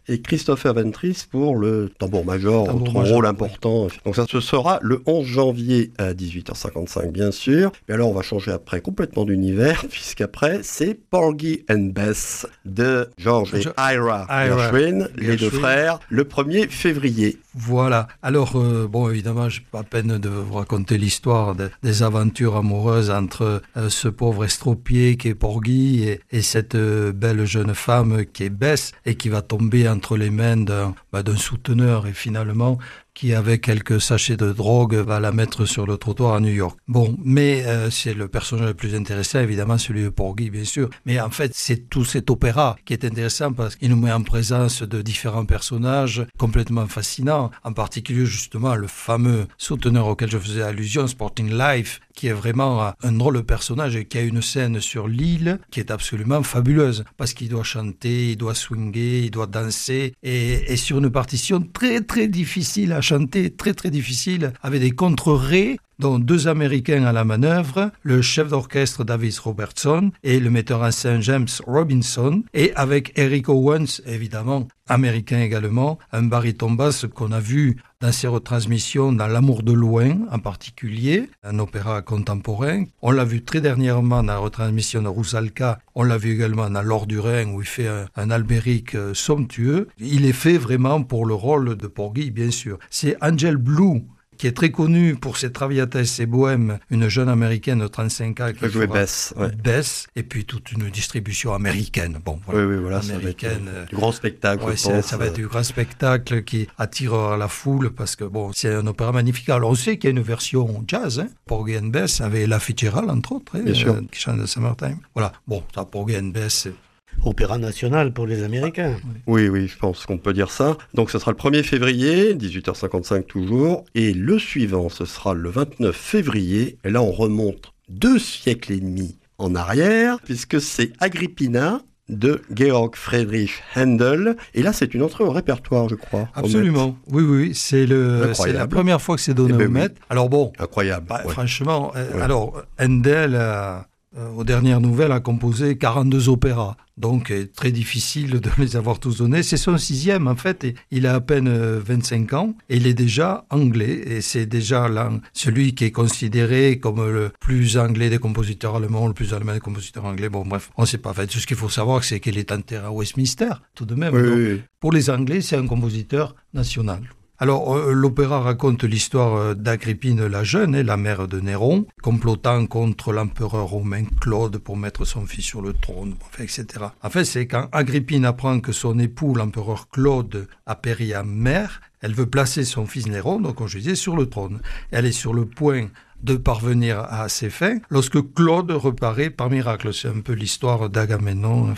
et Christopher Ventris pour le tambour-major, autre rôle important. Donc ça, ce sera le 11 janvier à 18h55, bien sûr. Mais alors, on va changer après complètement d'univers, puisqu'après, c'est Porgy and Bess de George et Ira Gershwin, les deux frères, le 1er février. Voilà. Alors, bon, évidemment, je n'ai pas peine de vous raconter l'histoire des aventures amoureuses entre ce pauvre estropié qui est Porgy et cette belle jeune femme qui est Bess et qui va tomber entre les mains d'un souteneur et finalement qui, avec quelques sachets de drogue, va la mettre sur le trottoir à New York. Bon, mais c'est le personnage le plus intéressant, évidemment, celui de Porgy, bien sûr. Mais en fait, c'est tout cet opéra qui est intéressant parce qu'il nous met en présence de différents personnages complètement fascinants, en particulier, justement, le fameux souteneur auquel je faisais allusion, Sporting Life, qui est vraiment un drôle de personnage et qui a une scène sur l'île qui est absolument fabuleuse parce qu'il doit chanter, il doit swinguer, il doit danser et sur une partition très très difficile à chanter, très très difficile, avec des contre-rés dont 2 Américains à la manœuvre, le chef d'orchestre David Robertson et le metteur en scène James Robinson, et avec Eric Owens, évidemment, américain également, un baryton basse qu'on a vu dans ses retransmissions dans L'Amour de loin en particulier, un opéra contemporain. On l'a vu très dernièrement dans la retransmission de Rusalka, on l'a vu également dans L'Or du Rhin où il fait un albéric somptueux. Il est fait vraiment pour le rôle de Porgy, bien sûr. C'est Angel Blue, qui est très connue pour ses Traviata et ses Bohèmes, une jeune américaine de 35 ans qui jouait Bess, Bess, et puis toute une distribution américaine. Bon, voilà, oui, voilà, américaine. Ça va être du grand spectacle. Ouais, ça va être du grand spectacle qui attirera la foule parce que bon, c'est un opéra magnifique. Alors on sait qu'il y a une version jazz, Porgy and Bess, avec Ella Fitzgerald entre autres, qui chante de Summertime. Voilà, bon, ça Porgy and Bess. Opéra national pour les Américains. Oui, je pense qu'on peut dire ça. Donc ce sera le 1er février, 18h55 toujours, et le suivant, ce sera le 29 février, et là on remonte 2 siècles et demi en arrière, puisque c'est Agrippina de Georg Friedrich Händel, et là c'est une entrée au répertoire, je crois. Absolument, oui, c'est la première fois que c'est donné au Met. Alors bon, incroyable. Franchement, alors Händel aux dernières nouvelles, a composé 42 opéras. Donc, très difficile de les avoir tous donnés. C'est son 6e, en fait. Et il a à peine 25 ans. Et il est déjà anglais. Et c'est déjà celui qui est considéré comme le plus anglais des compositeurs allemands, le plus allemand des compositeurs anglais. Bon, bref, on ne sait pas. En fait, tout ce qu'il faut savoir, c'est qu'il est enterré à Westminster, tout de même. Donc, pour les Anglais, c'est un compositeur national. Alors, l'opéra raconte l'histoire d'Agrippine la jeune, la mère de Néron, complotant contre l'empereur romain Claude pour mettre son fils sur le trône, etc. En fait, c'est quand Agrippine apprend que son époux, l'empereur Claude, a péri en mer, elle veut placer son fils Néron, donc comme je disais, sur le trône. Elle est sur le point de parvenir à ses fins, lorsque Claude reparaît par miracle. C'est un peu l'histoire d'Agamemnon,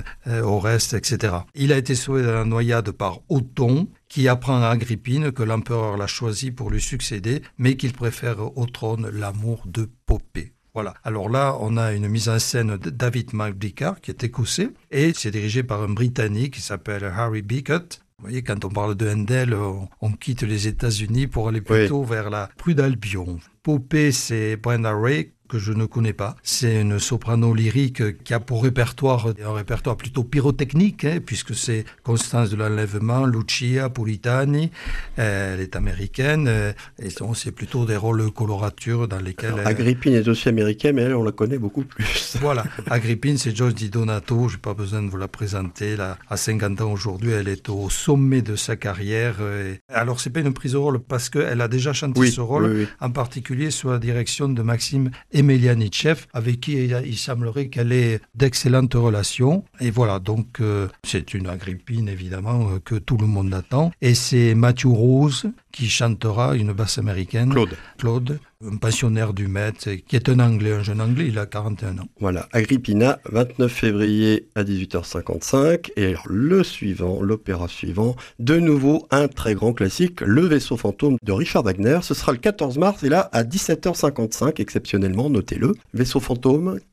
Oreste, etc. Il a été sauvé de la noyade par Othon, qui apprend à Agrippine que l'empereur l'a choisi pour lui succéder, mais qu'il préfère au trône l'amour de Popée. Voilà. Alors là, on a une mise en scène de David McBride, qui est écossais, et c'est dirigé par un Britannique qui s'appelle Harry Beckett. Vous voyez, quand on parle de Händel, on quitte les États-Unis pour aller plutôt vers la Prude Albion. Popée, c'est Brenda Ray, que je ne connais pas. C'est une soprano lyrique qui a pour répertoire un répertoire plutôt pyrotechnique, puisque c'est Constance de l'Enlèvement, Lucia, Politani, elle est américaine, et c'est plutôt des rôles colorature dans lesquels... Agrippine est aussi américaine, mais elle, on la connaît beaucoup plus. Voilà, Agrippine, c'est Joyce Di Donato, je n'ai pas besoin de vous la présenter, là, à 50 ans aujourd'hui, elle est au sommet de sa carrière. Alors, c'est pas une prise de rôle, parce qu'elle a déjà chanté ce rôle, en particulier sous la direction de Maxime Emelianitchev, avec qui il semblerait qu'elle ait d'excellentes relations. Et voilà, donc c'est une Agrippine, évidemment, que tout le monde attend. Et c'est Matthew Rose qui chantera, une basse américaine. Claude, un pensionnaire du Met, qui est un Anglais, un jeune Anglais, il a 41 ans. Voilà, Agrippina, 29 février à 18h55. Et alors, le suivant, l'opéra suivant, de nouveau un très grand classique, Le Vaisseau fantôme de Richard Wagner. Ce sera le 14 mars, et là, à 17h55, exceptionnellement, notez-le. Vaisseau fantôme,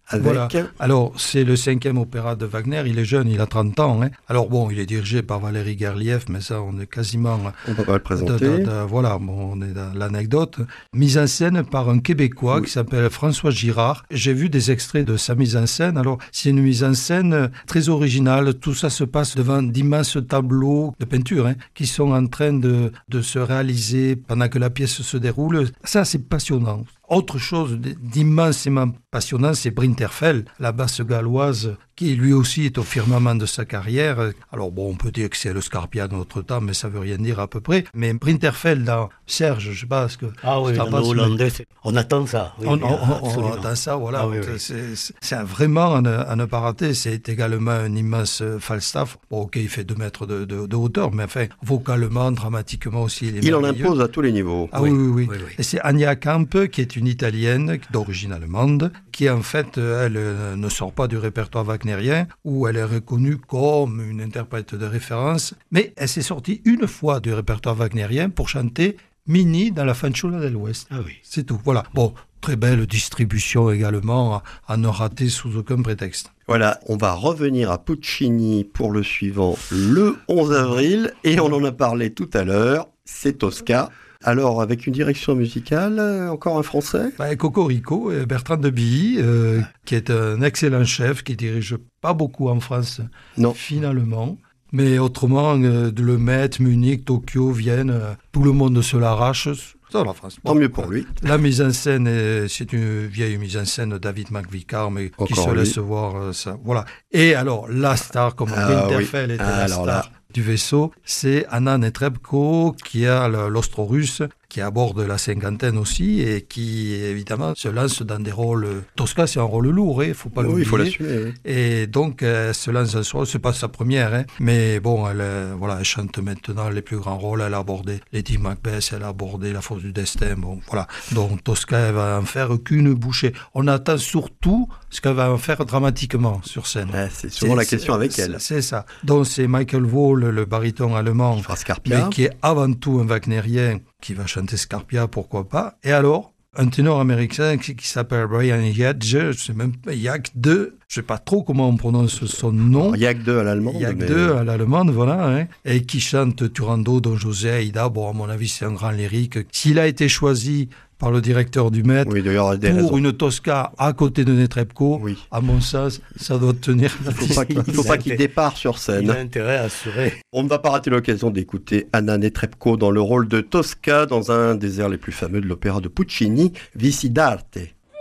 avec... Voilà. Alors, c'est le 5e opéra de Wagner. Il est jeune, il a 30 ans. Hein. Alors, bon, il est dirigé par Valéry Gergiev, mais ça, on est quasiment... On peut pas le présenter. Voilà, bon, on est dans l'anecdote. Mise en scène par un Québécois qui s'appelle François Girard. J'ai vu des extraits de sa mise en scène. Alors, c'est une mise en scène très originale. Tout ça se passe devant d'immenses tableaux de peinture qui sont en train de se réaliser pendant que la pièce se déroule. Ça, c'est passionnant. Autre chose d'immensément passionnant, c'est Brinterfell, la basse galloise, qui lui aussi est au firmament de sa carrière. Alors bon, on peut dire que c'est le Scarpia de notre temps, mais ça veut rien dire à peu près. Mais Brinterfell dans Serge, je sais pas ce que... Ah oui, dans le hollandais, on attend ça. Oui, on attend ça, voilà. Oui, oui. C'est vraiment à ne pas rater. C'est également un immense Falstaff. Bon, ok, il fait 2 mètres de hauteur, mais enfin, vocalement, dramatiquement aussi, il en impose à tous les niveaux. Ah oui. Et c'est Anya Kamp, qui est une Italienne d'origine allemande, qui en fait, elle ne sort pas du répertoire wagnérien, où elle est reconnue comme une interprète de référence, mais elle s'est sortie une fois du répertoire wagnérien pour chanter Minnie dans la Fanciulla dell'Ouest. Ah oui. C'est tout, voilà. Bon, très belle distribution également, à ne rater sous aucun prétexte. Voilà, on va revenir à Puccini pour le suivant le 11 avril, et on en a parlé tout à l'heure, c'est Tosca. Alors, avec une direction musicale, encore un Français ? Cocorico, Bertrand de Billy, qui est un excellent chef, qui dirige pas beaucoup en France, finalement. Mais autrement, de Le Met, Munich, Tokyo, Vienne, tout le monde se l'arrache. Ça, la France. Tant mieux pour lui. La mise en scène, c'est une vieille mise en scène de David McVicar, mais qui se laisse voir ça. Voilà. Et alors, la star, comme Winterfell était la star du vaisseau, c'est Anna Netrebko, qui a l'Ostro-Russe, qui aborde la cinquantaine aussi, et qui, évidemment, se lance dans des rôles... Tosca, c'est un rôle lourd, il faut pas l'oublier. Oui, il faut l'assumer. Et donc, elle se lance dans ce rôle, c'est pas sa première, mais bon, elle chante maintenant les plus grands rôles, elle a abordé Lady Macbeth, elle a abordé La Force du Destin, bon, voilà. Donc, Tosca, elle va en faire qu'une bouchée. On attend surtout ce qu'elle va en faire dramatiquement sur scène. C'est souvent la question avec elle. C'est ça. Donc, c'est Michael Wohl, le baryton allemand, qui fera Scarpia, mais qui est avant tout un wagnérien, qui va chanter Scarpia, pourquoi pas. Et alors, un ténor américain qui s'appelle Brian Yadge, je sais même pas, Yagde, je sais pas trop comment on prononce son nom. Yagde à l'allemande. Yagde à l'allemande, voilà, et qui chante Turandot, Don José, Aïda. Bon, à mon avis, c'est un grand lyrique. S'il a été choisi par le directeur du Met pour une Tosca à côté de Netrebko, à mon sens, ça doit tenir. Il ne faut pas qu'il départ sur scène. Il a intérêt à assurer. On ne va pas rater l'occasion d'écouter Anna Netrebko dans le rôle de Tosca dans un des airs les plus fameux de l'opéra de Puccini, Vici d'arte.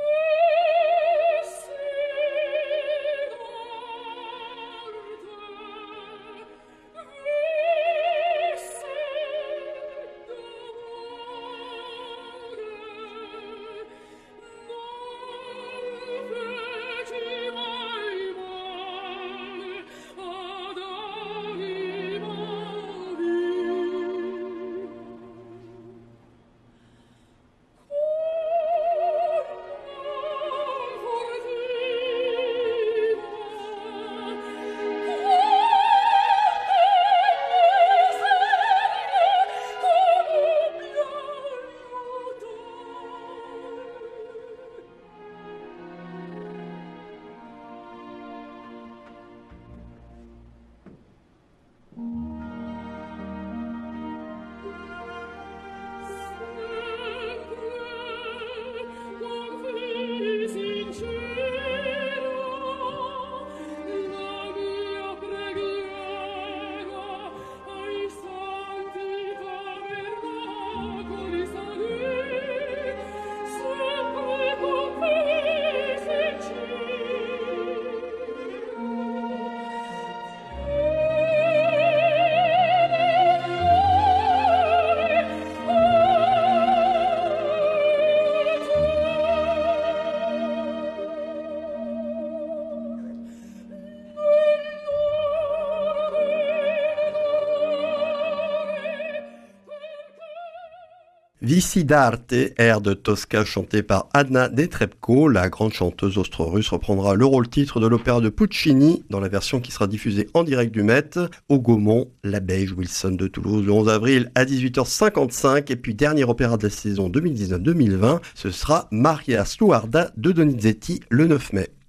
Vici d'arte, air de Tosca chanté par Anna Netrebko, la grande chanteuse austro-russe, reprendra le rôle-titre de l'opéra de Puccini dans la version qui sera diffusée en direct du Met au Gaumont, l'Abbaye Wilson de Toulouse le 11 avril à 18h55. Et puis dernier opéra de la saison 2019-2020, ce sera Maria Stuarda de Donizetti le 9 mai.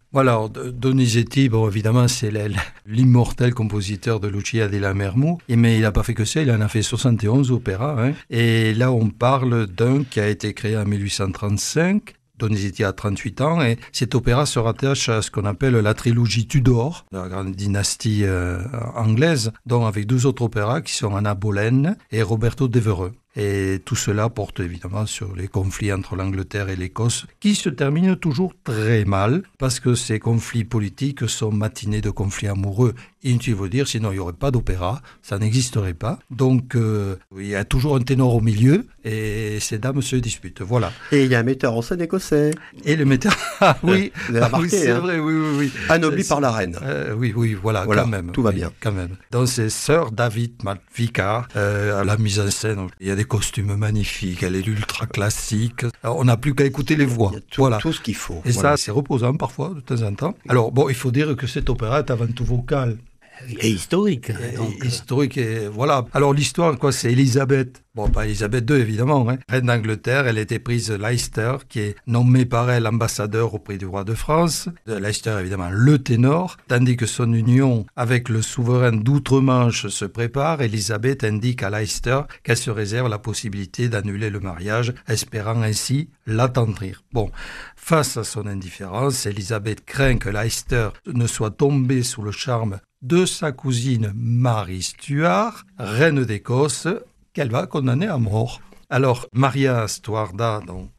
Voilà, alors, Donizetti, bon, évidemment, c'est l'immortel compositeur de Lucia di Lammermoor, mais il n'a pas fait que ça, il en a fait 71 opéras, hein. Et là, on parle d'un qui a été créé en 1835. Donizetti a 38 ans et cet opéra se rattache à ce qu'on appelle la trilogie Tudor, la grande dynastie anglaise, dont avec 2 autres opéras qui sont Anna Boleyn et Roberto Devereux. Et tout cela porte évidemment sur les conflits entre l'Angleterre et l'Écosse, qui se terminent toujours très mal, parce que ces conflits politiques sont matinés de conflits amoureux. Inutile de dire, sinon il n'y aurait pas d'opéra, ça n'existerait pas. Donc il y a toujours un ténor au milieu, et ces dames se disputent, voilà. Et il y a un metteur en scène écossais. Et le metteur... Ah oui, vous avez remarqué, oui, c'est hein. vrai, oui. Anobli par la reine. Oui, voilà, quand même. Tout va oui, bien. Quand même. Donc c'est Sir David Malvika, à la mise en scène. Il y a des costumes magnifiques, elle est ultra classique. Alors, on n'a plus qu'à écouter les voix. Il y a tout, voilà. tout ce qu'il faut. Et voilà. ça, c'est reposant parfois, de temps en temps. Alors, bon, il faut dire que cet opéra est avant tout vocal. Et historique. Historique, et voilà. Alors, l'histoire, quoi, c'est Élisabeth. Bon, pas Élisabeth II, évidemment, hein. Reine d'Angleterre, elle était prise Leicester, qui est nommé par elle ambassadeur auprès du roi de France. Leicester, évidemment, le ténor. Tandis que son union avec le souverain d'outre-Manche se prépare, Élisabeth indique à Leicester qu'elle se réserve la possibilité d'annuler le mariage, espérant ainsi l'attendrir. Bon, face à son indifférence, Élisabeth craint que Leicester ne soit tombé sous le charme de sa cousine Marie Stuart, reine d'Écosse, qu'elle va condamner à mort. Alors, Maria Stuarda, donc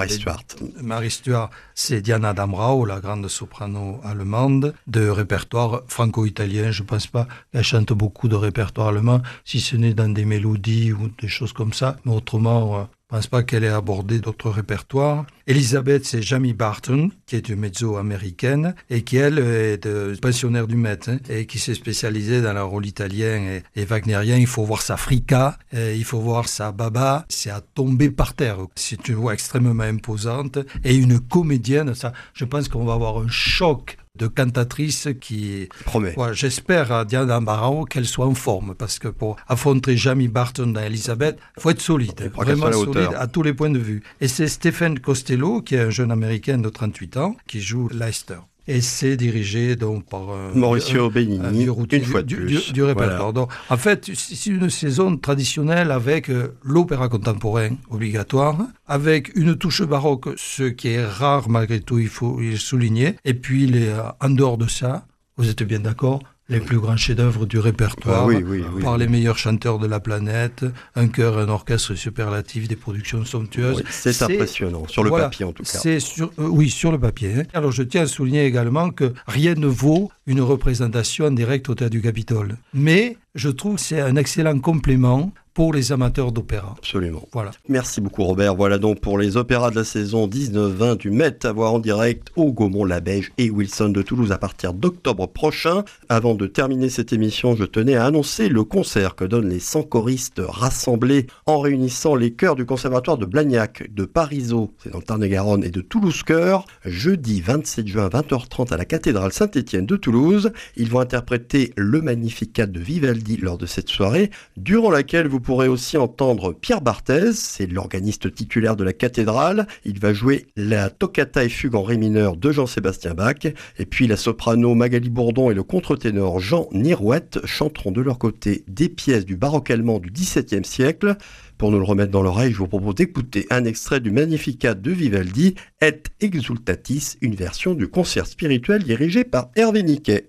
Marie Stuart, c'est Diana Damrau, la grande soprano allemande, de répertoire franco-italien. Je ne pense pas qu'elle chante beaucoup de répertoire allemand, si ce n'est dans des mélodies ou des choses comme ça. Mais autrement, je ne pense pas qu'elle ait abordé d'autres répertoires. Elisabeth, c'est Jamie Barton, qui est une mezzo-américaine, et qui, elle, est pensionnaire du Met, hein, et qui s'est spécialisée dans le rôle italien et wagnérien. Il faut voir sa Fricka, il faut voir sa Baba. C'est à tomber par terre. C'est une voix extrêmement imposante. Et une comédienne, ça, je pense qu'on va avoir un choc de cantatrice qui promet. Ouais, j'espère à Diana Damrau qu'elle soit en forme, parce que pour affronter Jamie Barton dans Elisabeth, il faut être solide, vraiment solide à tous les points de vue. Et c'est Stephen Costello, qui est un jeune américain de 38 ans, qui joue Leicester. Et c'est dirigé donc par Mauricio Benigni, une fois de plus. Du répertoire. Voilà. Donc, en fait, c'est une saison traditionnelle avec l'opéra contemporain obligatoire, avec une touche baroque, ce qui est rare malgré tout, il faut le souligner. Et puis, en dehors de ça, vous êtes bien d'accord, les plus grands chefs-d'œuvre du répertoire, par les meilleurs chanteurs de la planète, un chœur, un orchestre superlatif, des productions somptueuses. Oui, c'est impressionnant, sur le papier en tout cas. Oui, sur le papier. Hein. Alors je tiens à souligner également que rien ne vaut une représentation en direct au Théâtre du Capitole. Mais je trouve que c'est un excellent complément pour les amateurs d'opéra. Absolument. Voilà. Merci beaucoup Robert. Voilà donc pour les opéras de la saison 19-20 du Met à voir en direct au Gaumont-la-Beige et Wilson de Toulouse à partir d'octobre prochain. Avant de terminer cette émission, je tenais à annoncer le concert que donnent les 100 choristes rassemblés en réunissant les chœurs du Conservatoire de Blagnac, de Parisot, c'est dans le Tarn-et-Garonne, et de Toulouse Chœur, jeudi 27 juin 20h30 à la cathédrale Saint-Étienne de Toulouse. Ils vont interpréter le Magnificat de Vivaldi lors de cette soirée, durant laquelle vous pourrez aussi entendre Pierre Barthez, c'est l'organiste titulaire de la cathédrale. Il va jouer la toccata et fugue en ré mineur de Jean-Sébastien Bach. Et puis la soprano Magali Bourdon et le contre-ténor Jean Nirouette chanteront de leur côté des pièces du baroque allemand du XVIIe siècle. Pour nous le remettre dans l'oreille, je vous propose d'écouter un extrait du Magnificat de Vivaldi, Et Exultatis, une version du concert spirituel dirigé par Hervé Niquet.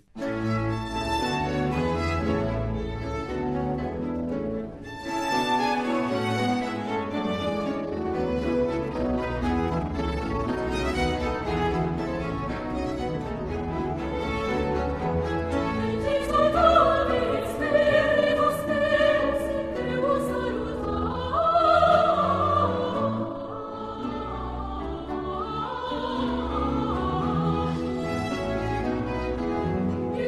Yeah.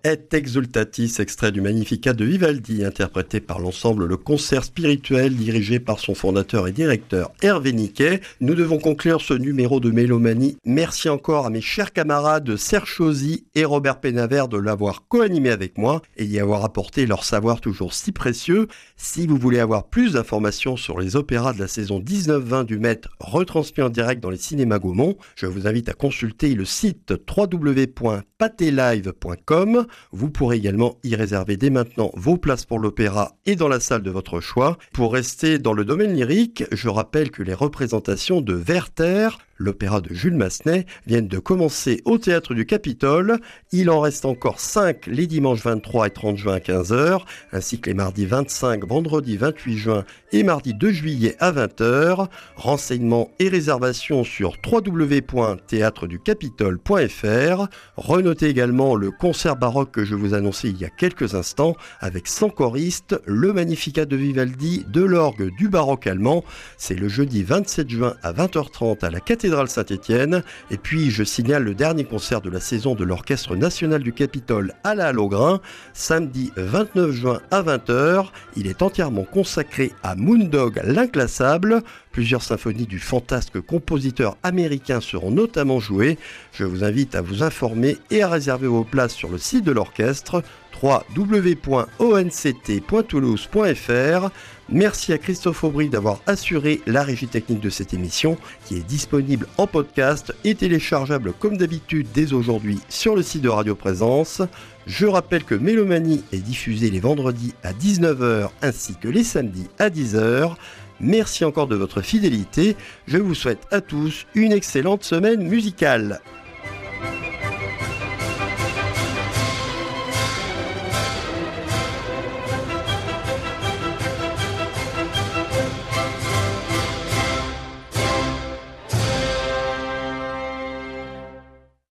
Et Exultatis, extrait du Magnificat de Vivaldi, interprété par l'ensemble Le Concert Spirituel, dirigé par son fondateur et directeur Hervé Niquet. Nous devons conclure ce numéro de Mélomanie. Merci encore à mes chers camarades Serge Chauzy et Robert Pénavert de l'avoir co-animé avec moi et d'y avoir apporté leur savoir toujours si précieux. Si vous voulez avoir plus d'informations sur les opéras de la saison 19-20 du Met retransmis en direct dans les cinémas Gaumont, je vous invite à consulter le site www.patelive.com. Vous pourrez également y réserver dès maintenant vos places pour l'opéra et dans la salle de votre choix. Pour rester dans le domaine lyrique, je rappelle que les représentations de Werther, l'opéra de Jules Massenet, viennent de commencer au Théâtre du Capitole. Il en reste encore 5 les dimanches 23 et 30 juin à 15h, ainsi que les mardis 25, vendredi 28 juin et mardi 2 juillet à 20h. Renseignements et réservations sur www.theatreducapitole.fr. Renotez également le concert baroque que je vous annonçais il y a quelques instants, avec 100 choristes, le Magnificat de Vivaldi, de l'orgue du baroque allemand. C'est le jeudi 27 juin à 20h30 à la cathédrale Saint-Étienne. Et puis je signale le dernier concert de la saison de l'Orchestre National du Capitole à la Halle aux Grains, samedi 29 juin à 20h. Il est entièrement consacré à Moondog l'inclassable. Plusieurs symphonies du fantasque compositeur américain seront notamment jouées. Je vous invite à vous informer et à réserver vos places sur le site de l'orchestre www.onct.toulouse.fr. Merci à Christophe Aubry d'avoir assuré la régie technique de cette émission qui est disponible en podcast et téléchargeable comme d'habitude dès aujourd'hui sur le site de Radio Présence. Je rappelle que Mélomanie est diffusée les vendredis à 19h ainsi que les samedis à 10h. Merci encore de votre fidélité. Je vous souhaite à tous une excellente semaine musicale.